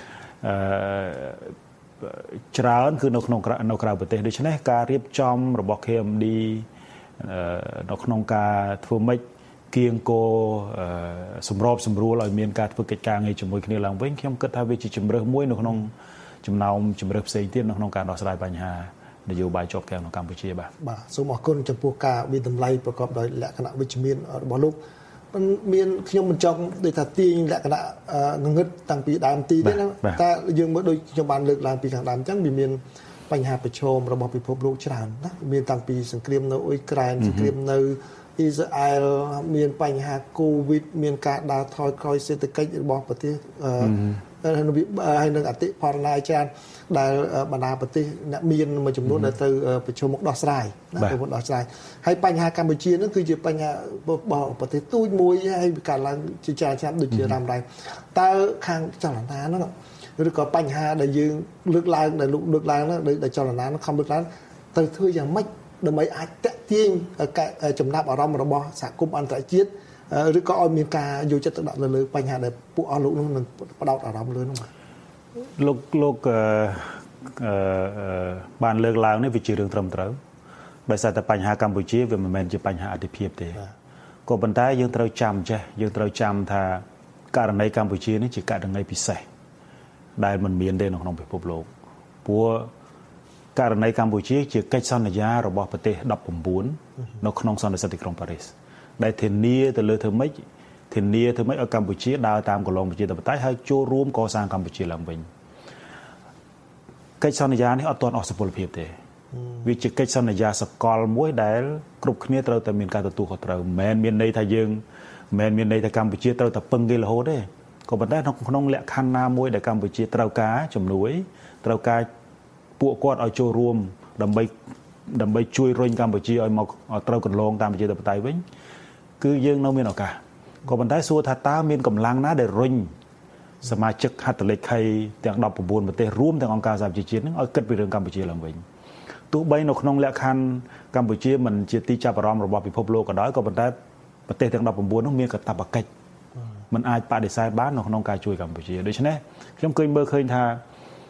ច្រើនគឺនៅក្នុងនៅក្រៅប្រទេសដូច្នេះការរៀបចំរបស់ K M D នៅក្នុងការធ្វើម៉េចគៀងគោសម្របសម្រួលឲ្យមានការធ្វើកិច្ចការងារជាមួយគ្នាឡើងវិញខ្ញុំគិតថាវាជាជំរើសមួយនៅក្នុងចំណោមជំរើសផ្សេងទៀតនៅក្នុងការដោះស្រាយបញ្ហានយោបាយជាប់គាំងនៅកម្ពុជាបាទបាទសូមអរគុណចំពោះការវិតម្លៃប្រកបដោយលក្ខណៈវិជ្ជមានរបស់លោកមានខ្ញុំមិនចង់ដូចថាទាញលក្ខណៈងងឹតតាំងពីដើមទីទេណាតែយើងមើលដូចខ្ញុំបានលើកឡើងពីខាងដើមអញ្ចឹងវាមានបញ្ហាប្រឈមរបស់ពិភពលោកច្រើនណាមានតាំងពីសង្គ្រាមនៅអ៊ុយក្រែនសង្គ្រាមនៅអ៊ីស្រាអែលមានបញ្ហាកូវីដមានការដើរថយក្រោយសេដ្ឋកិច្ចរបស់ប្រទេសហើយនឹងអតិផរណាច្រើនដែលបណ្ដាប្រទេសអ្នកមានមួយចំនួនដែលទៅប្រជុំមកដោះស្រាយណាប្រពន្ធដោះស្រាយហើយបញ្ហាកម្ពុជានោះគឺជាបញ្ហារបស់ប្រទេសទូចមួយហើយវាកើតឡើងជាច្រើនឆ្នាំដូចជារ៉ាំរ៉ៃតើខាងចលនានោះឬក៏បញ្ហាដែលយើងលើកឡើងដែលលោកលើកឡើងនោះដែលចលនានោះខំលើកឡើងទៅធ្វើយ៉ាងម៉េចដើម្បីអាចតាក់ទាញចំណាប់អារម្មណ៍របស់សហគមន៍អន្តរជាតិឬក៏ឲ្យមានការយកចិត្តទុកដាក់លើបញ្ហាដែលពួកអស់លោកនោះនឹងផ្ដោតអារម្មណ៍លើនោះបាទលោកលោកអឺបានលើកឡើងនេះវាជារឿងត្រឹមត្រូវដោយសារតែបញ្ហាកម្ពុជាវាមិនមែនជាបញ្ហាអតិភិបទេក៏ប៉ុន្តែយើងត្រូវចាំចេះយើងត្រូវចាំថាករណីកម្ពុជានេះជាករណីពិសេសដែលមិនមានទេនៅក្នុងពិភពលោកព្រោះករណីកម្ពុជាជាកិច្ចសន្យារបស់ប្រទេសដប់ប្រាំបួននៅក្នុងសន្និសីទទីក្រុងប៉ារីសដែលធានាទៅលើធ្វើម៉េចធានាធ្វើម៉េចឲ្យកម្ពុជាដើរតាមគន្លងប្រជាធិបតេយ្យហើយចូលរួមកសាងកម្ពុជាឡើងវិញកិច្ចសន្យានេះអត់ទាន់អស់សុពលភាពទេវាជាកិច្ចសន្យាសកលមួយដែលគ្រប់គ្នាត្រូវតែមានការទទួលខុសត្រូវមិនមែនមានន័យថាយើងមិនមែនមានន័យថាកម្ពុជាត្រូវតែពឹងគេរហូតទេក៏ប៉ុន្តែក្នុងលក្ខខណ្ឌណាមួយដែលកម្ពុជាត្រូវការជំនួយត្រូវការពួកគាត់ឲ្យចូលរួមដើម្បីដើម្បីជួយរុញកម្ពុជាឲ្យមកត្រូវកន្លងតាមប្រជាធិបតេយ្យវិញគឺយើងនៅមានឱកាសក៏ប៉ុន្តែសួរថាតើមានកម្លាំងណាដែលរុញសមាជិកហត្ថលេខីទាំងដប់ប្រាំបួនប្រទេសរួមទាំងអង្គការសហប្រជាជាតិនឹងឲ្យគិតពីរឿងកម្ពុជាឡើងវិញទោះបីនៅក្នុងលក្ខខណ្ឌកម្ពុជាមិនជាទីចាប់អារម្មណ៍របស់ពិភពលោកក៏ដោយក៏ប៉ុន្តែប្រទេសទាំងដប់ប្រាំបួននោះមានកាតព្វកិច្ចមិនអាចបដិសេធបាននៅក្នុងការជួយកម្ពុជាដូច្នេះខ្ញុំឃើញមើលឃើញថា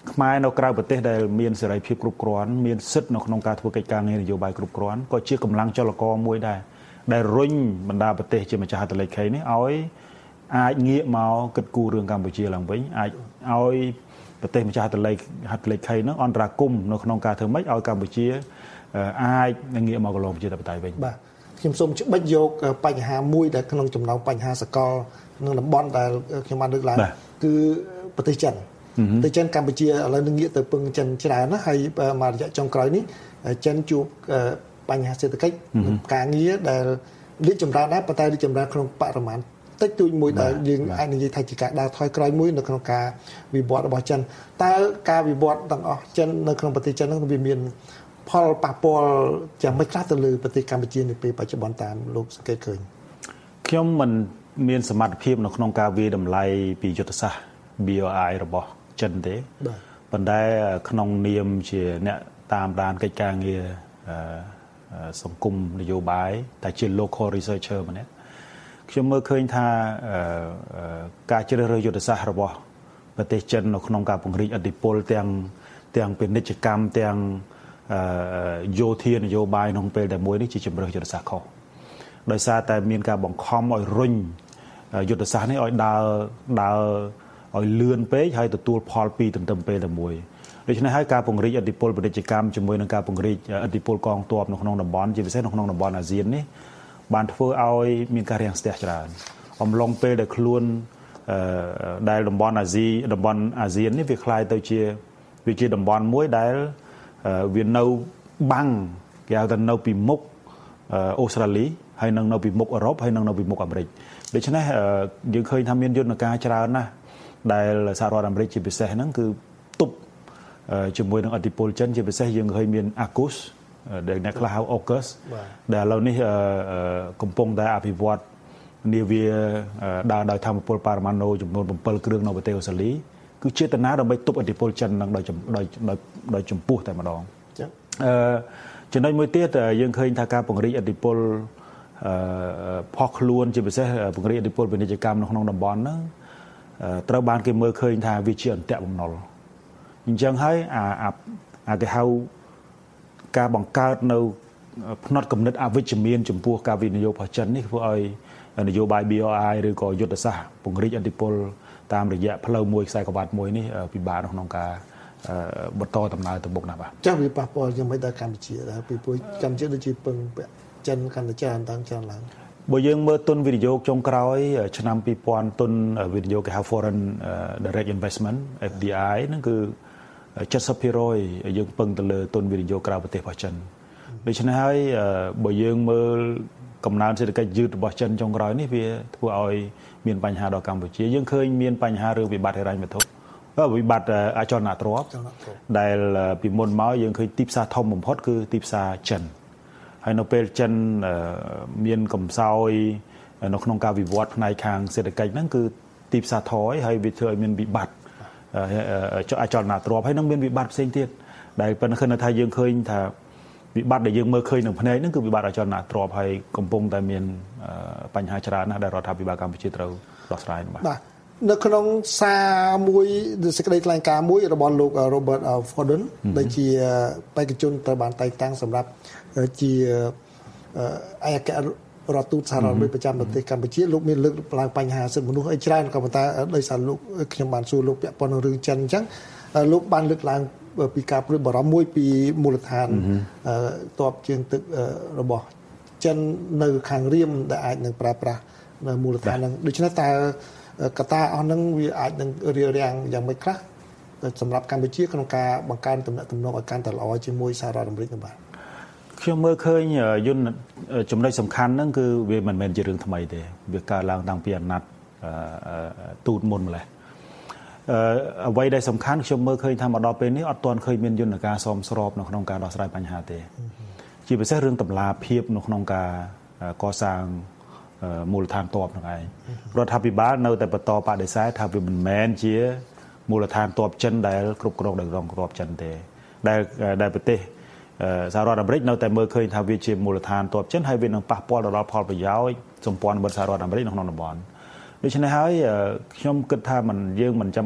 ខ្មែរនៅក្រៅប្រទេសដែលមានសេរីភាពគ្រប់គ្រាន់មានសិទ្ធិនៅក្នុងការធ្វើកិច្ចការងារនយោបាយគ្រប់គ្រាន់ក៏ជាកម្លាំងចលករមួយដែរដែលរុញបណ្ដាប្រទេសជាម្ចាស់ហត្ថលេខីនេះឲ្យអាចងាកមកគិតគូររឿងកម្ពុជាឡើងវិញអាចឲ្យប្រទេសម្ចាស់ហត្ថលេខហត្ថលេខីនោះអន្តរាគមនៅក្នុងការធ្វើម៉េចឲ្យកម្ពុជាអាចងាកមកកន្លងប្រជាធិបតេយ្យវិញបាទខ្ញុំសូមច្បិចយកបញ្ហាមួយដែលក្នុងចំណោមបញ្ហាសកលក្នុងតំបន់ដែលខ្ញុំបានលើកឡើងគឺប្រទេសចិនប្រទេសចិនកម្ពុជាឥឡូវនឹងងាកទៅពឹងចិនច្រើនណាស់ហើយមករយៈចុងក្រោយនេះចិនជួបបញ្ហាសេដ្ឋកិច្ចការងារដែលរីកចម្រើនដែរប៉ុន្តែរីកចម្រើនក្នុងបរិមាណតិចតួចមួយដែលយើងអាចនិយាយថាជាការដើរថយក្រោយមួយនៅក្នុងការវិវត្តរបស់ចិនតើការវិវត្តទាំងអស់ចិននៅក្នុងប្រទេសចិននោះវាមានផលប៉ះពាល់យ៉ាងម៉េចខ្លះទៅលើប្រទេសកម្ពុជានៅពេលបច្ចុប្បន្នតាមលោកសង្កេតឃើញខ្ញុំមិនមានសមត្ថភាពនៅក្នុងការវាយតម្លៃពីយុទ្ធសាស្ត្រ B O I របស់ចិនទេប៉ុន្តែក្នុងនាមជាអ្នកតាមដានកិច្ចការងារសង្គមនយោបាយតែជា local researcher ម្នាក់ខ្ញុំមើលឃើញថាការជ្រើសរើសយុទ្ធសាស្ត្ររបស់ប្រទេសចិននៅក្នុងការពង្រីកឥទ្ធិពលទាំងទាំងពាណិជ្ជកម្មទាំងយោធានយោបាយក្នុងពេលតែមួយនេះជាជំរើសយុទ្ធសាស្ត្រខុសដោយសារតែមានការបង្ខំឲ្យរុញយុទ្ធសាស្ត្រនេះឲ្យដើរដើរឲ្យលឿនពេកហើយទទួលផលពីទន្ទឹមពេលតែមួយដូច្នេះហើយការពង្រីកឥទ្ធិពលពាណិជ្ជកម្មជាមួយនឹងការពង្រីកឥទ្ធិពលកងទ័ពនៅក្នុងតំបន់ជាពិសេសនៅក្នុងតំបន់អាស៊ាននេះបានធ្វើឲ្យមានការរាំងស្ទះច្រើនអំឡុងពេលដែលខ្លួនដែលតំបន់អាស៊ីតំបន់អាស៊ាននេះវាคล้ายទៅជាវាជាតំបន់មួយដែលវានៅបាំងគេហៅថានៅពីមុខអូស្ត្រាលីហើយនឹងនៅពីមុខអឺរ៉ុបហើយនឹងនៅពីមុខអាមេរិកដូច្នេះយើងឃើញថាមានយន្តការច្រើនណាស់ដែលសហរដ្ឋអាមេរិកជាពិសេសហ្នឹងគឺទប់ជាមួយនឹងឥទ្ធិពលចិនជាពិសេសយើងឃើញមាន AUKUS ដែលអ្នកខ្លះហៅ AUKUS ដែលឥឡូវនេះកំពុងតែអភិវឌ្ឍនាវាដើរដោយធម្មពលប៉ារ៉ាម៉ាណូចំនួនbảyគ្រឿងនៅប្រទេសអូស្ត្រាលីគឺចេតនាដើម្បីទប់ឥទ្ធិពលចិននឹងដោយដោយដោយចំពោះតែម្ដងចា៎អឺចំណុចមួយទៀតយើងឃើញថាការពង្រីកឥទ្ធិពលអឺផុសខ្លួនជាពិសេសពង្រីកឥទ្ធិពលពាណិជ្ជកម្មនៅក្នុងតំបន់ហ្នឹងត្រូវបានគេមើលឃើញថាវាជាអន្ទាក់បំណុលអញ្ចឹងហើយអាអាគេហៅការបង្កើតនៅផ្នត់គំនិតអវិជ្ជមានចំពោះការវិនិយោគរបស់ចិននេះធ្វើឲ្យនយោបាយ B O I ឬក៏យុទ្ធសាស្ត្រពង្រីកឥទ្ធិពលតាមរយៈផ្លូវមួយខ្សែក្រវ៉ាត់មួយនេះពិបាកក្នុងការបន្តដំណើរទៅមុខណាស់បាទចាស់វាប៉ះពាល់យ៉ាងម៉េចដល់កម្ពុជាដែរពីព្រោះកម្ពុជាដូចជាពឹងចិនកាន់តែច្រើនតាំងច្រើនឡើងបើយើងមើលទុនវិនិយោគចុងក្រោយឆ្នាំពីរពាន់ទុនវិនិយោគគេហៅ Foreign Direct Investment F D I ហ្នឹងគឺseventy percent យើងពឹងទៅលើទុនវិនិយោគក្រៅប្រទេសរបស់ចិនដូច្នេះហើយបើយើងមើលកំណើនសេដ្ឋកិច្ចយឺតរបស់ចិនចុងក្រោយនេះវាធ្វើឲ្យមានបញ្ហាដល់កម្ពុជាយើងឃើញមានបញ្ហារឿងវិបត្តិហិរញ្ញវត្ថុវិបត្តិអចលនទ្រព្យដែលពីមុនមកយើងឃើញទីផ្សារធំបំផុតគឺទីផ្សារចិនហើយនៅពេលចិនមានកំសោយនៅក្នុងការវិវត្តផ្នែកខាងសេដ្ឋកិច្ចហ្នឹងគឺទីផ្សារថយហើយវាធ្វើឲ្យមានវិបត្តិអចលនទ្រព្យហើយនឹងមានវិបត្តិផ្សេងទៀតដែលប៉ុន្តែគឺថាយើងឃើញថាវិបត្តិដែលយើងមើលឃើញនៅផ្នែកហ្នឹងគឺវិបត្តិអចលនទ្រព្យហើយកំពុងតែមានបញ្ហាច្រើនណាស់ដែលរដ្ឋាភិបាលកម្ពុជាត្រូវដោះស្រាយបាទនៅក្នុងសារមួយសេចក្តីថ្លែងការណ៍មួយរបស់លោក Robert Fordon ដែលជាបេក្ខជនត្រូវបានតែងតាំងសម្រាប់ជាឯកអគ្គរដ្ឋទូតសហរដ្ឋអាមេរិកប្រចាំប្រទេសកម្ពុជាលោកមានលើកឡើងបញ្ហាសិទ្ធិមនុស្សអីច្រើនក៏ប៉ុន្តែដោយសារលោកខ្ញុំបានសួរលោកពាក់ព័ន្ធនឹងរឿងចិនអញ្ចឹងលោកបានលើកឡើងពីការព្រួយបារម្ភមួយពីមូលដ្ឋានទ័ពជើងទឹករបស់ចិននៅខាងរៀមដែលអាចនឹងប្រើប្រាស់នៅមូលដ្ឋានហ្នឹងដូច្នេះតើកត្តាអស់ហ្នឹងវាអាចនឹងរារាំងយ៉ាងម៉េចខ្លះសម្រាប់កម្ពុជាក្នុងការបង្កើនទំនាក់ទំនងឲ្យកាន់តែល្អជាមួយសហរដ្ឋអាមេរិកនោះបាទខ្ញុំមើលឃើញយន្តចំណុចសំខាន់ហ្នឹងគឺវាមិនមែនជារឿងថ្មីទេវាកើតឡើងតាំងពីអាណត្តិទូតមុនម្ល៉េះអ្វីដែលសំខាន់ខ្ញុំមើលឃើញថាមកដល់ពេលនេះអត់ទាន់ឃើញមានយន្តការសមស្របនៅក្នុងការដោះស្រាយបញ្ហាទេជាពិសេសរឿងតម្លាភាពនៅក្នុងការកសាងមូលដ្ឋានទ័ពហ្នឹងឯងរដ្ឋាភិបាលនៅតែបន្តបដិសេធថាវាមិនមែនជាមូលដ្ឋានទ័ពចិនដែលគ្រប់គ្រងដោយកងទ័ពចិនទេដែលដែលប្រទេសសហរដ្ឋអាមេរិកនៅតែមើលឃើញថាវាជាមូលដ្ឋានទ័ពចិនហើយវានឹងប៉ះពាល់ដល់ផលប្រយោជន៍សម្ព័ន្ធមិត្តសហរដ្ឋអាមេរិកនៅក្នុងតំបន់ដូច្នេះហើយខ្ញុំគិតថាមិនយើងមិនចាំបាច់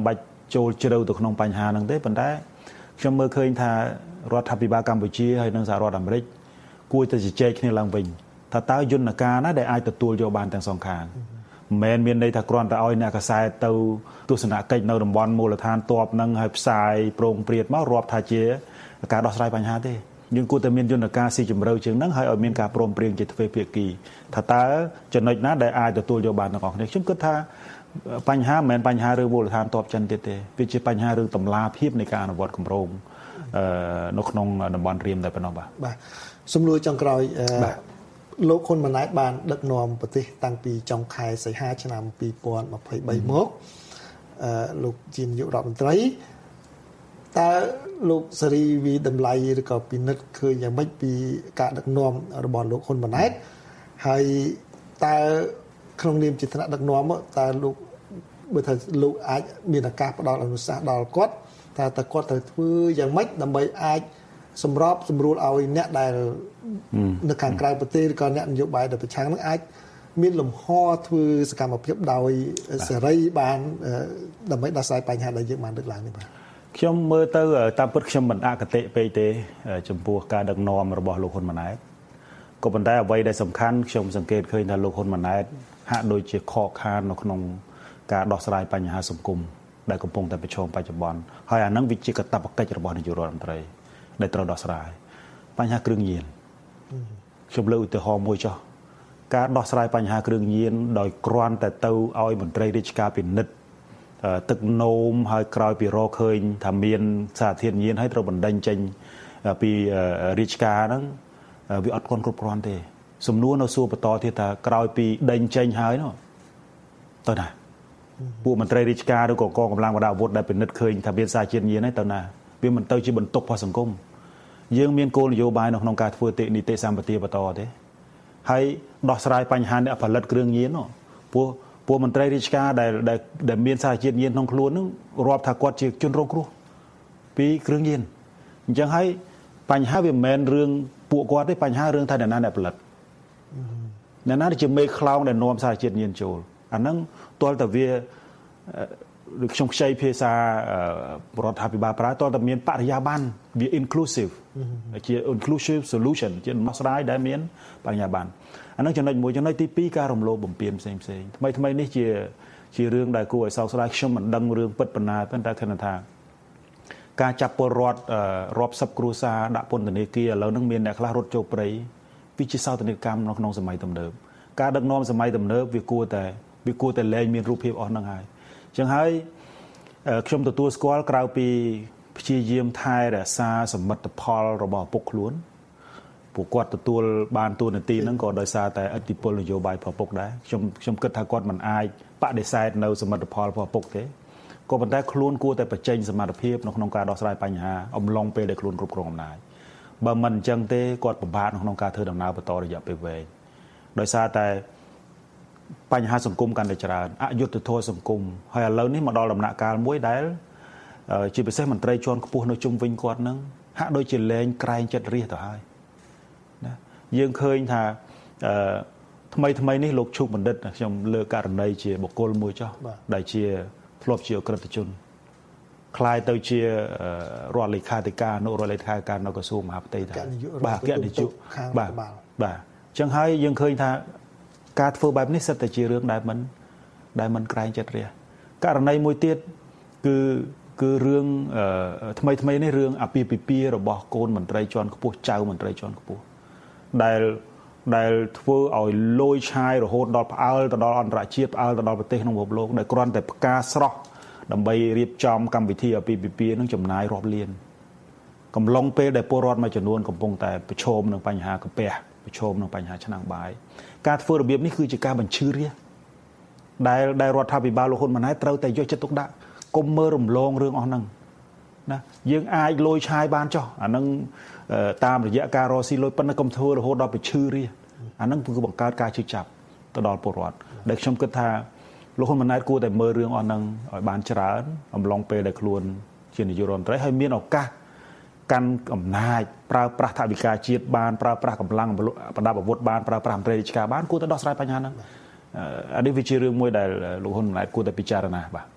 ចូលជ្រៅទៅក្នុងបញ្ហាហ្នឹងទេប៉ុន្តែខ្ញុំមើលឃើញថារដ្ឋាភិបាលកម្ពុជាហើយនិងសហរដ្ឋអាមេរិកគួរតែជជែកគ្នាឡើងវិញថាតើយន្តការណាដែលអាចទទួលយកបានទាំងសងខាងមិនមែនមានន័យថាគ្រាន់តែឲ្យអ្នកកសែតទៅទស្សនកិច្ចនៅតំបន់មូលដ្ឋានទ័ពហ្នឹងហើយផ្សាយប្រងព្រាតមករាប់ថាជាការដោះស្រាយបញ្ហាទេយើងគួរតែមានយន្តការស៊ីជម្រៅជាងហ្នឹងហើយឲ្យមានការព្រមព្រៀងជាទ្វេភាគីថាតើចំណុចណាដែលអាចទទួលយកបានទាំងអស់គ្នាខ្ញុំគិតថាបញ្ហាមិនមែនបញ្ហារឿងមូលដ្ឋានទ័ពចិនទៀតទេវាជាបញ្ហារឿងតម្លាភាពនៃការអនុវត្តគម្រោងនៅក្នុងតំបន់រៀមតែប៉ុណ្ណោះបាទបាទសំណួរចុងក្រោយលោកហ៊ុនម៉ាណែតបានដឹកនាំប្រទេសតាំងពីចុងខែសីហាឆ្នាំពីរពាន់ยี่สิบสามមកអឺលោកជានាយករដ្ឋមន្ត្រីតើលោកសេរីវីតម្លៃឬក៏ពិនិត្យឃើញយ៉ាងម៉េចពីការដឹកនាំរបស់លោកហ៊ុនម៉ាណែតហើយតើក្នុងនាមជាឋានៈដឹកនាំតើលោកបើថាលោកអាចមានឱកាសផ្ដល់អនុសាសន៍ដល់គាត់ថាតើគាត់ត្រូវធ្វើយ៉ាងម៉េចដើម្បីអាចសម្របសម្រួលឲ្យអ្នកដែលនៅខាងក្រៅប្រទេសឬក៏អ្នកនយោបាយដែលប្រឆាំងនឹងអាចមានលំហធ្វើសកម្មភាពដោយសេរីបានដើម្បីដោះស្រាយបញ្ហាដែលយើងបានលើកឡើងនេះបាទខ្ញុំមើលទៅតាមពិតខ្ញុំមិនអគតិពេកទេចំពោះការដឹកនាំរបស់លោកហ៊ុនម៉ាណែតក៏ប៉ុន្តែអ្វីដែលសំខាន់ខ្ញុំសង្កេតឃើញថាលោកហ៊ុនម៉ាណែតហាក់ដូចជាខកខាននៅក្នុងការដោះស្រាយបញ្ហាសង្គមដែលកំពុងតែប្រឈមបច្ចុប្បន្នហើយអានឹងវាជាកាតព្វកិច្ចរបស់នាយករដ្ឋមន្ត្រីដែលត្រូវដោះស្រាយបញ្ហាគ្រឿងញៀនខ្ញុំលើកឧទាហរណ៍មួយចុះការដោះស្រាយបញ្ហាគ្រឿងញៀនដោយគ្រាន់តែទៅឲ្យមន្ត្រីរាជការពិនិត្យទឹកនោមហើយក្រោយពីរកឃើញថាមានសារធាតុញៀនហើយត្រូវបណ្ដេញចេញពីរាជការហ្នឹងវាអត់គ្រប់គ្រាន់ទេសំណួរនៅសួរបន្តទៀតថាក្រោយពីដេញចេញហើយនោះទៅណាពួកមន្ត្រីរាជការឬក៏កងកម្លាំងបដាអាវុធដែលពិនិត្យឃើញថាមានសារជាតិញៀនហើយទៅណាវាមិនទៅជាបន្ទុករបស់សង្គមយើងមានគោលនយោបាយនៅក្នុងការធ្វើនីតិសម្បទាបន្តទេហើយដោះស្រាយបញ្ហាអ្នកផលិតគ្រឿងញៀននោះពួកពួកមន្ត្រីរាជការដែលដែលមានសារជាតិញៀនក្នុងខ្លួននឹងរាប់ថាគាត់ជាជនរងគ្រោះពីគ្រឿងញៀនអញ្ចឹងហើយបញ្ហាវាមិនមែនរឿងពួកគាត់ទេបញ្ហារឿងថាអ្នកណាអ្នកផលិតអ្នកណាជាមេខ្លោងដែលនាំសារជាតិញៀនចូលអាហ្នឹងទាល់តែវាឬខ្ញុំខ្ចីភាសារដ្ឋាភិបាលប្រើទាល់តែមានបរិយាបន្នវា inclusive ជា inclusive solution ជាដំណោះស្រាយដែលមានបរិយាបន្នអាហ្នឹងចំណុចមួយចំណុចទីពីរការរំលោភបំពានផ្សេងផ្សេងថ្មីថ្មីនេះជាជារឿងដែលគួរឲ្យសោកស្ដាយខ្ញុំមិនដឹងរឿងពិតប៉ុណ្ណាប៉ុន្តែគិតថាការចាប់ពលរដ្ឋរាប់សិបគ្រួសារដាក់ពន្ធនាគារឥឡូវហ្នឹងមានអ្នកខ្លះរត់ចូលព្រៃវាជាសោកនាដកម្មនៅក្នុងសម័យទំនើបការដឹកនាំសម័យទំនើបវាគួរតែវាគួរតែលែងមានរូបភាពអស់ហ្នឹងហើយអញ្ចឹងហើយខ្ញុំទទួលស្គាល់ក្រៅពីព្យាយាមថែរក្សាសមិទ្ធផលរបស់ឪពុកខ្លួនពួកគាត់ទទួលបានតួនាទីហ្នឹងក៏ដោយសារតែឥទ្ធិពលនយោបាយរបស់ឪពុកដែរខ្ញុំខ្ញុំគិតថាគាត់មិនអាចបដិសេធនៅសមិទ្ធផលរបស់ឪពុកទេក៏ប៉ុន្តែខ្លួនគួរតែបញ្ចេញសមត្ថភាពនៅក្នុងការដោះស្រាយបញ្ហាអំឡុងពេលដែលខ្លួនគ្រប់គ្រងអំណាចបើមិនអញ្ចឹងទេគាត់ពិបាកនៅក្នុងការធ្វើដំណើរបន្តរយៈពេលវែងដោយសារតែបញ្ហាសង្គមកាន់តែច្រើនអយុត្តិធម៌សង្គមហើយឥឡូវនេះមកដល់ដំណាក់កាលមួយដែលជាពិសេសមន្ត្រីជាន់ខ្ពស់នៅជុំវិញគាត់នឹងហាក់ដូចជាលែងក្រែងចិត្តរាសទៅហើយណាយើងឃើញថាថ្មីថ្មីនេះលោកឈុកបណ្ឌិតខ្ញុំលើកករណីជាបុគ្គលមួយចុះដែលជាធ្លាប់ជាអក្រិតជនคล้ายទៅជារដ្ឋលេខាធិការអនុរដ្ឋលេខាធិការនៅក្រសួងមហាផ្ទៃថាបាទអគ្គនាយកបាទបាទអញ្ចឹងហើយយើងឃើញថាការធ្វើបែបនេះសិតតែជារឿងដែលមិនដែលមិនក្រែងចិត្តរាករណីមួយទៀតគឺគឺរឿងថ្មីថ្មីនេះរឿងអាពាហ៍ពិពាហ៍របស់កូនមន្ត្រីជាន់ខ្ពស់ចៅមន្ត្រីជាន់ខ្ពស់ដែលដែលធ្វើឲ្យលយឆាយរហូតដល់ផ្អើលទៅដល់អន្តរជាតិផ្អើលទៅដល់ប្រទេសក្នុងពិភពលោកដែលគ្រាន់តែផ្កាស្រស់ដើម្បីរៀបចំកម្មវិធីអាពាហ៍ពិពាហ៍នឹងចំណាយរាប់លានកំឡុងពេលដែលពលរដ្ឋមួយចំនួនកំពុងតែប្រឈមនឹងបញ្ហាកាពះប្រឈមនឹងបញ្ហាឆ្នាំងបាយការធ្វើរបៀបនេះគឺជាការបញ្ឈឺរាដែលដែលរដ្ឋាភិបាលលោកហ៊ុនម៉ាណែតត្រូវតែយកចិត្តទុកដាក់កុំមើលរំលងរឿងអស់ហ្នឹងណាយើងអាចលយឆាយបានចុះអាហ្នឹងតាមរយៈការរកស៊ីលុយប៉ុន្តែកុំធ្វើរហូតដល់បញ្ឈឺរាអាហ្នឹងគឺបង្កើតការជឿចាប់ទៅដល់ពលរដ្ឋដែលខ្ញុំគិតថាលោកហ៊ុនម៉ាណែតគួរតែមើលរឿងអស់ហ្នឹងឲ្យបានច្រើនអំឡុងពេលដែលខ្លួនជានាយករដ្ឋមន្ត្រីហើយមានឱកាសកាន់អំណាចប្រើប្រាស់ថវិកាជាតិបានប្រើប្រាស់កម្លាំងប្រដាប់អាវុធបានប្រើប្រាស់មន្ត្រីរាជការបានគួរតែដោះស្រាយបញ្ហាហ្នឹងអានេះវាជារឿងមួយដែលលោកហ៊ុនម៉ាណែតគួរតែពិចារណាបាទ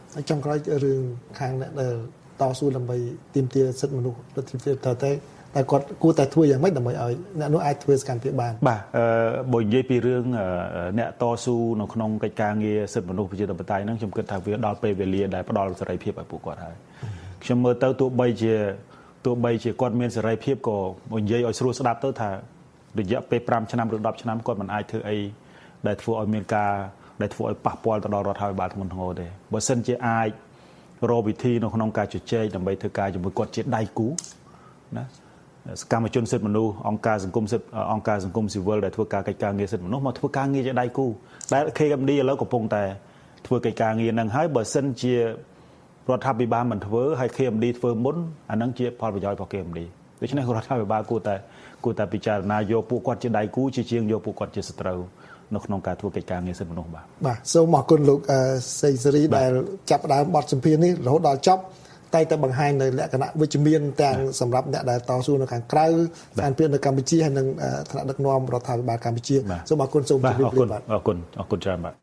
ហើយចុងក្រោយរឿងខាងអ្នកដែលតស៊ូដើម្បីទាមទារសិទ្ធិមនុស្សលទ្ធិប្រជាធិបតេយ្យតែគាត់គួរតែធ្វើយ៉ាងម៉េចដើម្បីឲ្យអ្នកនោះអាចធ្វើសកម្មភាពបានបាទអឺបើនិយាយពីរឿងអ្នកតស៊ូនៅក្នុងកិច្ចការងារសិទ្ធិមនុស្សប្រជាធិបតេយ្យហ្នឹងខ្ញុំគិតថាវាដល់ពេលវេលាដែលផ្ដល់សេរីភាពឲ្យពួកគាត់ហើយខ្ញុំមើលទៅទោះបីជាទោះបីជាគាត់មានសេរីភាពក៏និយាយឲ្យស្រួលស្ដាប់ទៅថារយៈពេលប្រាំឆ្នាំឬដប់ឆ្នាំគាត់មិនអាចធ្វើអីដែលធ្វើឲ្យមានការដែលធ្វើឲ្យប៉ះពាល់ទៅដល់រដ្ឋាភិបាលធ្ងន់ធ្ងរទេបើសិនជាអាចរកវិធីនៅក្នុងការជជែកដើម្បីធ្វើការជាមួយគាត់ជាដៃគូណាសកម្មជនសិទ្ធិមនុស្សអង្គការសង្គមសិទ្ធិអង្គការសង្គមស៊ីវិលដែលធ្វើការកិច្ចការងារសិទ្ធិមនុស្សមកធ្វើការងារជាដៃគូដែល K M D ឥឡូវកំពុងតែធ្វើកិច្ចការងារហ្នឹងហើយបើសិនជារដ្ឋាភិបាលមិនធ្វើហើយ K M D ធ្វើមុនអាហ្នឹងជាផលប្រយោជន៍របស់ K M D ដូច្នេះរដ្ឋាភិបាលគួរតែគួរតែពិចារណាយកពួកគាត់ជាដៃគូជាជាងយកពួកគាត់ជាសត្រូវនៅក្នុងការធ្វើកិច្ចការងារសិទ្ធិមនុស្សបាទបាទសូមអរគុណលោកសេងសេរីដែលចាប់ផ្ដើមបទសម្ភាសន៍នេះរហូតដល់ចប់តែតែបង្ហាញនៅលក្ខណៈវិជ្ជមានទាំងសម្រាប់អ្នកដែលតស៊ូនៅខាងក្រៅស្ថានភាពនៅកម្ពុជាហើយនិងថ្នាក់ដឹកនាំរដ្ឋាភិបាលកម្ពុជាសូមអរគុណសូមជម្រាបលាបាទអរគុណអរគុណច្រើនបាទ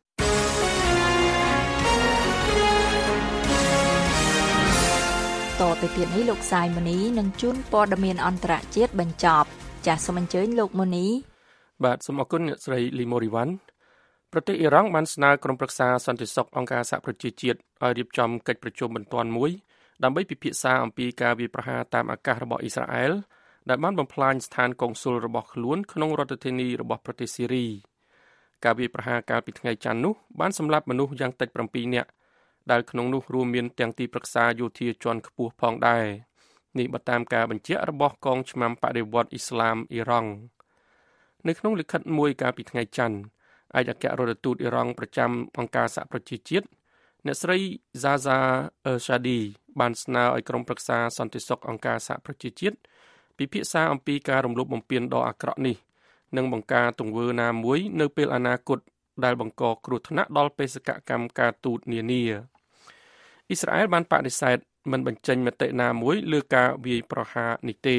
តទៅទៀតនេះលោកសាយមនីនឹងជូនព័ត៌មានអន្តរជាតិបញ្ចប់ចាសសូមអញ្ជើញលោកមនីបាទសូមអរគុណអ្នកស្រីលីម៉ូរីវ៉ាន់ប្រទេសអ៊ីរ៉ង់បានស្នើក្រុមប្រឹក្សាសន្តិសុខអង្គការសហប្រជាជាតិឲ្យរៀបចំកិច្ចប្រជុំបន្ទាន់មួយដើម្បីពិភាក្សាអំពីការវាយប្រហារតាមអាកាសរបស់អ៊ីស្រាអែលដែលបានបំផ្លាញស្ថានកុងស៊ុលរបស់ខ្លួនក្នុងរដ្ឋធានីរបស់ប្រទេសស៊ីរីការវាយប្រហារកាលពីថ្ងៃច័ន្ទនោះបានសម្លាប់មនុស្សយ៉ាងតិចប្រាំពីរនាក់ដែលក្នុងនោះរួមមានទាំងទីប្រឹក្សាយោធាជាន់ខ្ពស់ផងដែរនេះបើតាមការបញ្ជាក់របស់កងឆ្មាំបដិវត្តន៍អ៊ីស្លាមអ៊ីរ៉ង់នៅក្នុងលិខិតមួយកាលពីថ្ងៃច័ន្ទឯកអគ្គរដ្ឋទូតអ៊ីរ៉ង់ប្រចាំអង្គការសហប្រជាជាតិអ្នកស្រី Zaza Ershadi បានស្នើឲ្យក្រុមប្រឹក្សាសន្តិសុខអង្គការសហប្រជាជាតិពិភាក្សាអំពីការរំលោភបំពានដ៏អាក្រក់នេះនិងបង្ការទង្វើណាមួយនៅពេលអនាគតដែលបង្កគ្រោះថ្នាក់ដល់បេសកកម្មការទូតនានាអ៊ីស្រាអែលបានបដិសេធមិនបញ្ចេញមតិណាមួយលើការវាយប្រហារនេះទេ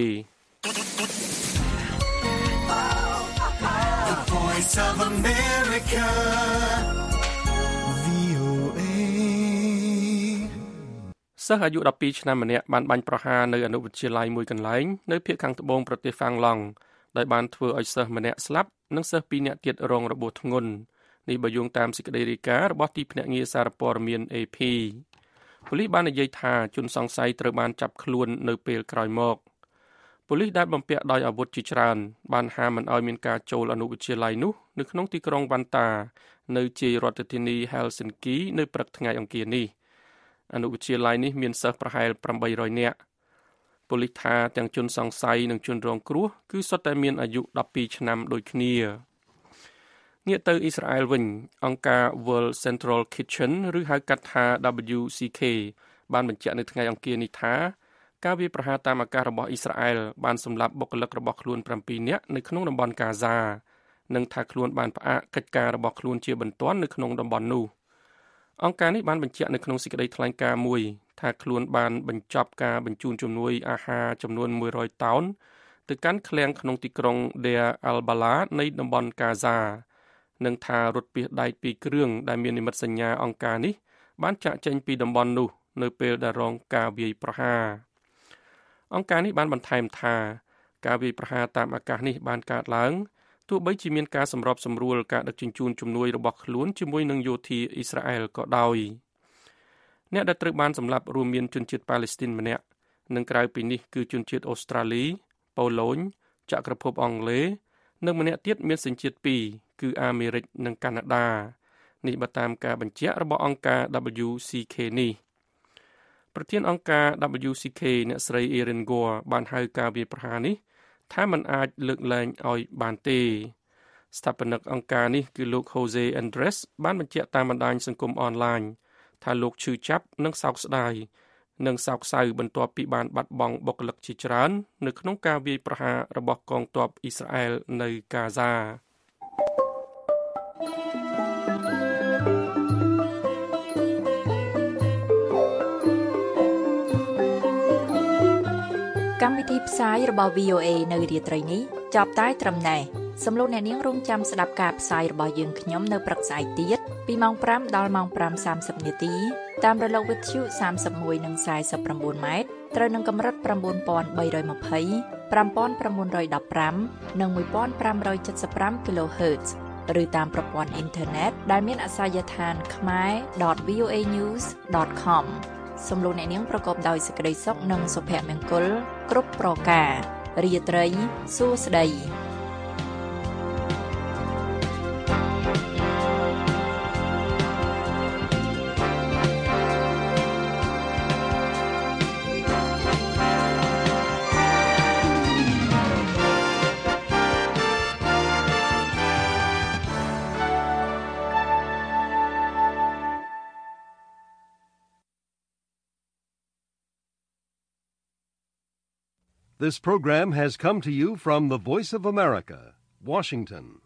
Voice of America សិស្សអាយុដប់ពីរឆ្នាំម្នាក់បានបាញ់ប្រហារនៅអនុវិទ្យាល័យមួយកន្លែងនៅភូមិខាងត្បូងប្រទេសហ្វាំងឡង់ដោយបានធ្វើឲ្យសិស្សម្នាក់ស្លាប់និងសិស្សពីរនាក់ទៀតរងរបួសធ្ងន់នេះបើយោងតាមសេចក្តីរាយការណ៍របស់ទីភ្នាក់ងារសារព័ត៌មាន A P ប៉ូលីសបាននិយាយថាជនសង្ស័យត្រូវបានចាប់ខ្លួននៅពេលក្រោយមកប៉ូលីសដែលបំពាក់ដោយអាវុធជាច្រើនបានហាមមិនឲ្យមានការចូលអនុវិទ្យាល័យនោះនៅក្នុងទីក្រុងវ៉ាន់តានៅជាយរដ្ឋធានី Helsinki នៅព្រឹកថ្ងៃអង្គារនេះអនុវិទ្យាល័យនេះមានសិស្សប្រហែលប្រាំបីរយនាក់ប៉ូលីសថាទាំងជនសង្ស័យនិងជនរងគ្រោះគឺសុទ្ធតែមានអាយុដប់ពីរឆ្នាំដូចគ្នាងាកទៅអ៊ីស្រាអែលវិញអង្គការ World Central Kitchen ឬហៅកាត់ថា W C K បានបញ្ជាក់នៅថ្ងៃអង្គារនេះថាការវាយប្រហារតាមអាកាសរបស់អ៊ីស្រាអែលបានសម្លាប់បុគ្គលិករបស់ខ្លួនប្រាំពីរនាក់នៅក្នុងតំបន់កាហ្សានិងថាខ្លួនបានផ្អាកកិច្ចការរបស់ខ្លួនជាបន្ទាន់នៅក្នុងតំបន់នោះអង្គការនេះបានបញ្ជាក់នៅក្នុងសេចក្តីថ្លែងការណ៍មួយថាខ្លួនបានបញ្ចប់ការបញ្ជូនជំនួយអាហារចំនួនមួយរយតោនទៅកាន់ឃ្លាំងក្នុងទីក្រុង Deir al-Bala នៃតំបន់កាហ្សានិងថារថពាសដែកពីរគ្រឿងដែលមាននិមិត្តសញ្ញាអង្គការនេះបានចាកចេញពីតំបន់នោះនៅពេលដែលរងការវាយប្រហារអង្គការនេះបានបន្ថែមថាការវាយប្រហារតាមអាកាសនេះបានកើតឡើងទោះបីជាមានការសម្របសម្រួលការដឹកជញ្ជូនជំនួយរបស់ខ្លួនជាមួយនឹងយោធាអ៊ីស្រាអែលក៏ដោយអ្នកដែលត្រូវបានសម្លាប់រួមមានជនជាតិប៉ាឡេស្ទីនម្នាក់និងក្រៅពីនេះគឺជនជាតិអូស្ត្រាលីប៉ូឡូញចក្រភពអង់គ្លេសនិងម្នាក់ទៀតមានសញ្ជាតិពីរគឺអាមេរិកនិងកាណាដានេះបើតាមការបញ្ជាក់របស់អង្គការ W C K នេះប្រធានអង្គការ W C K អ្នកស្រី Erin Gore បានហៅការវាយប្រហារនេះថាมันអាចលើកលែងឲ្យបានទេស្ថាបនិកអង្គការនេះគឺលោក Jose Andres បានបញ្ជាក់តាមបណ្ដាញសង្គមអនឡាញថាលោកឈឺចាប់និងសោកស្ដាយនិងសោកសៅបន្ទាប់ពីបានបាត់បង់បុគ្គលិកជាច្រើននៅក្នុងការវាយប្រហាររបស់កងទ័ពអ៊ីស្រាអែលនៅកាហ្សាកម្មវិធីផ្សាយរបស់ V O A នៅរាត្រីនេះចប់តែត្រឹមណេះសំឡេងអ្នកនាងរងចាំស្ដាប់ការផ្សាយរបស់យើងខ្ញុំនៅព្រឹកស្អែកទៀតពីម៉ោងប្រាំដល់ម៉ោងប្រាំសាមសិបនាទីតាមរលកវិទ្យុសាមសិបមួយនិងខ្សែសិបប្រាំបួនម៉ែត្រត្រូវនឹងកម្រិត9320 5915និង1575 kHz ឬតាមប្រព័ន្ធអ៊ីនធឺណិតដែលមានអាសយដ្ឋាន ខ្មែរ ដត វី អូ เอ ញូស ដត com សូមលោកអ្នកនាងប្រកបដោយសេចក្តីសុខនិងសុភមង្គលគ្រប់ប្រការរាត្រីសួស្តី This program has come to you from the Voice of America, Washington.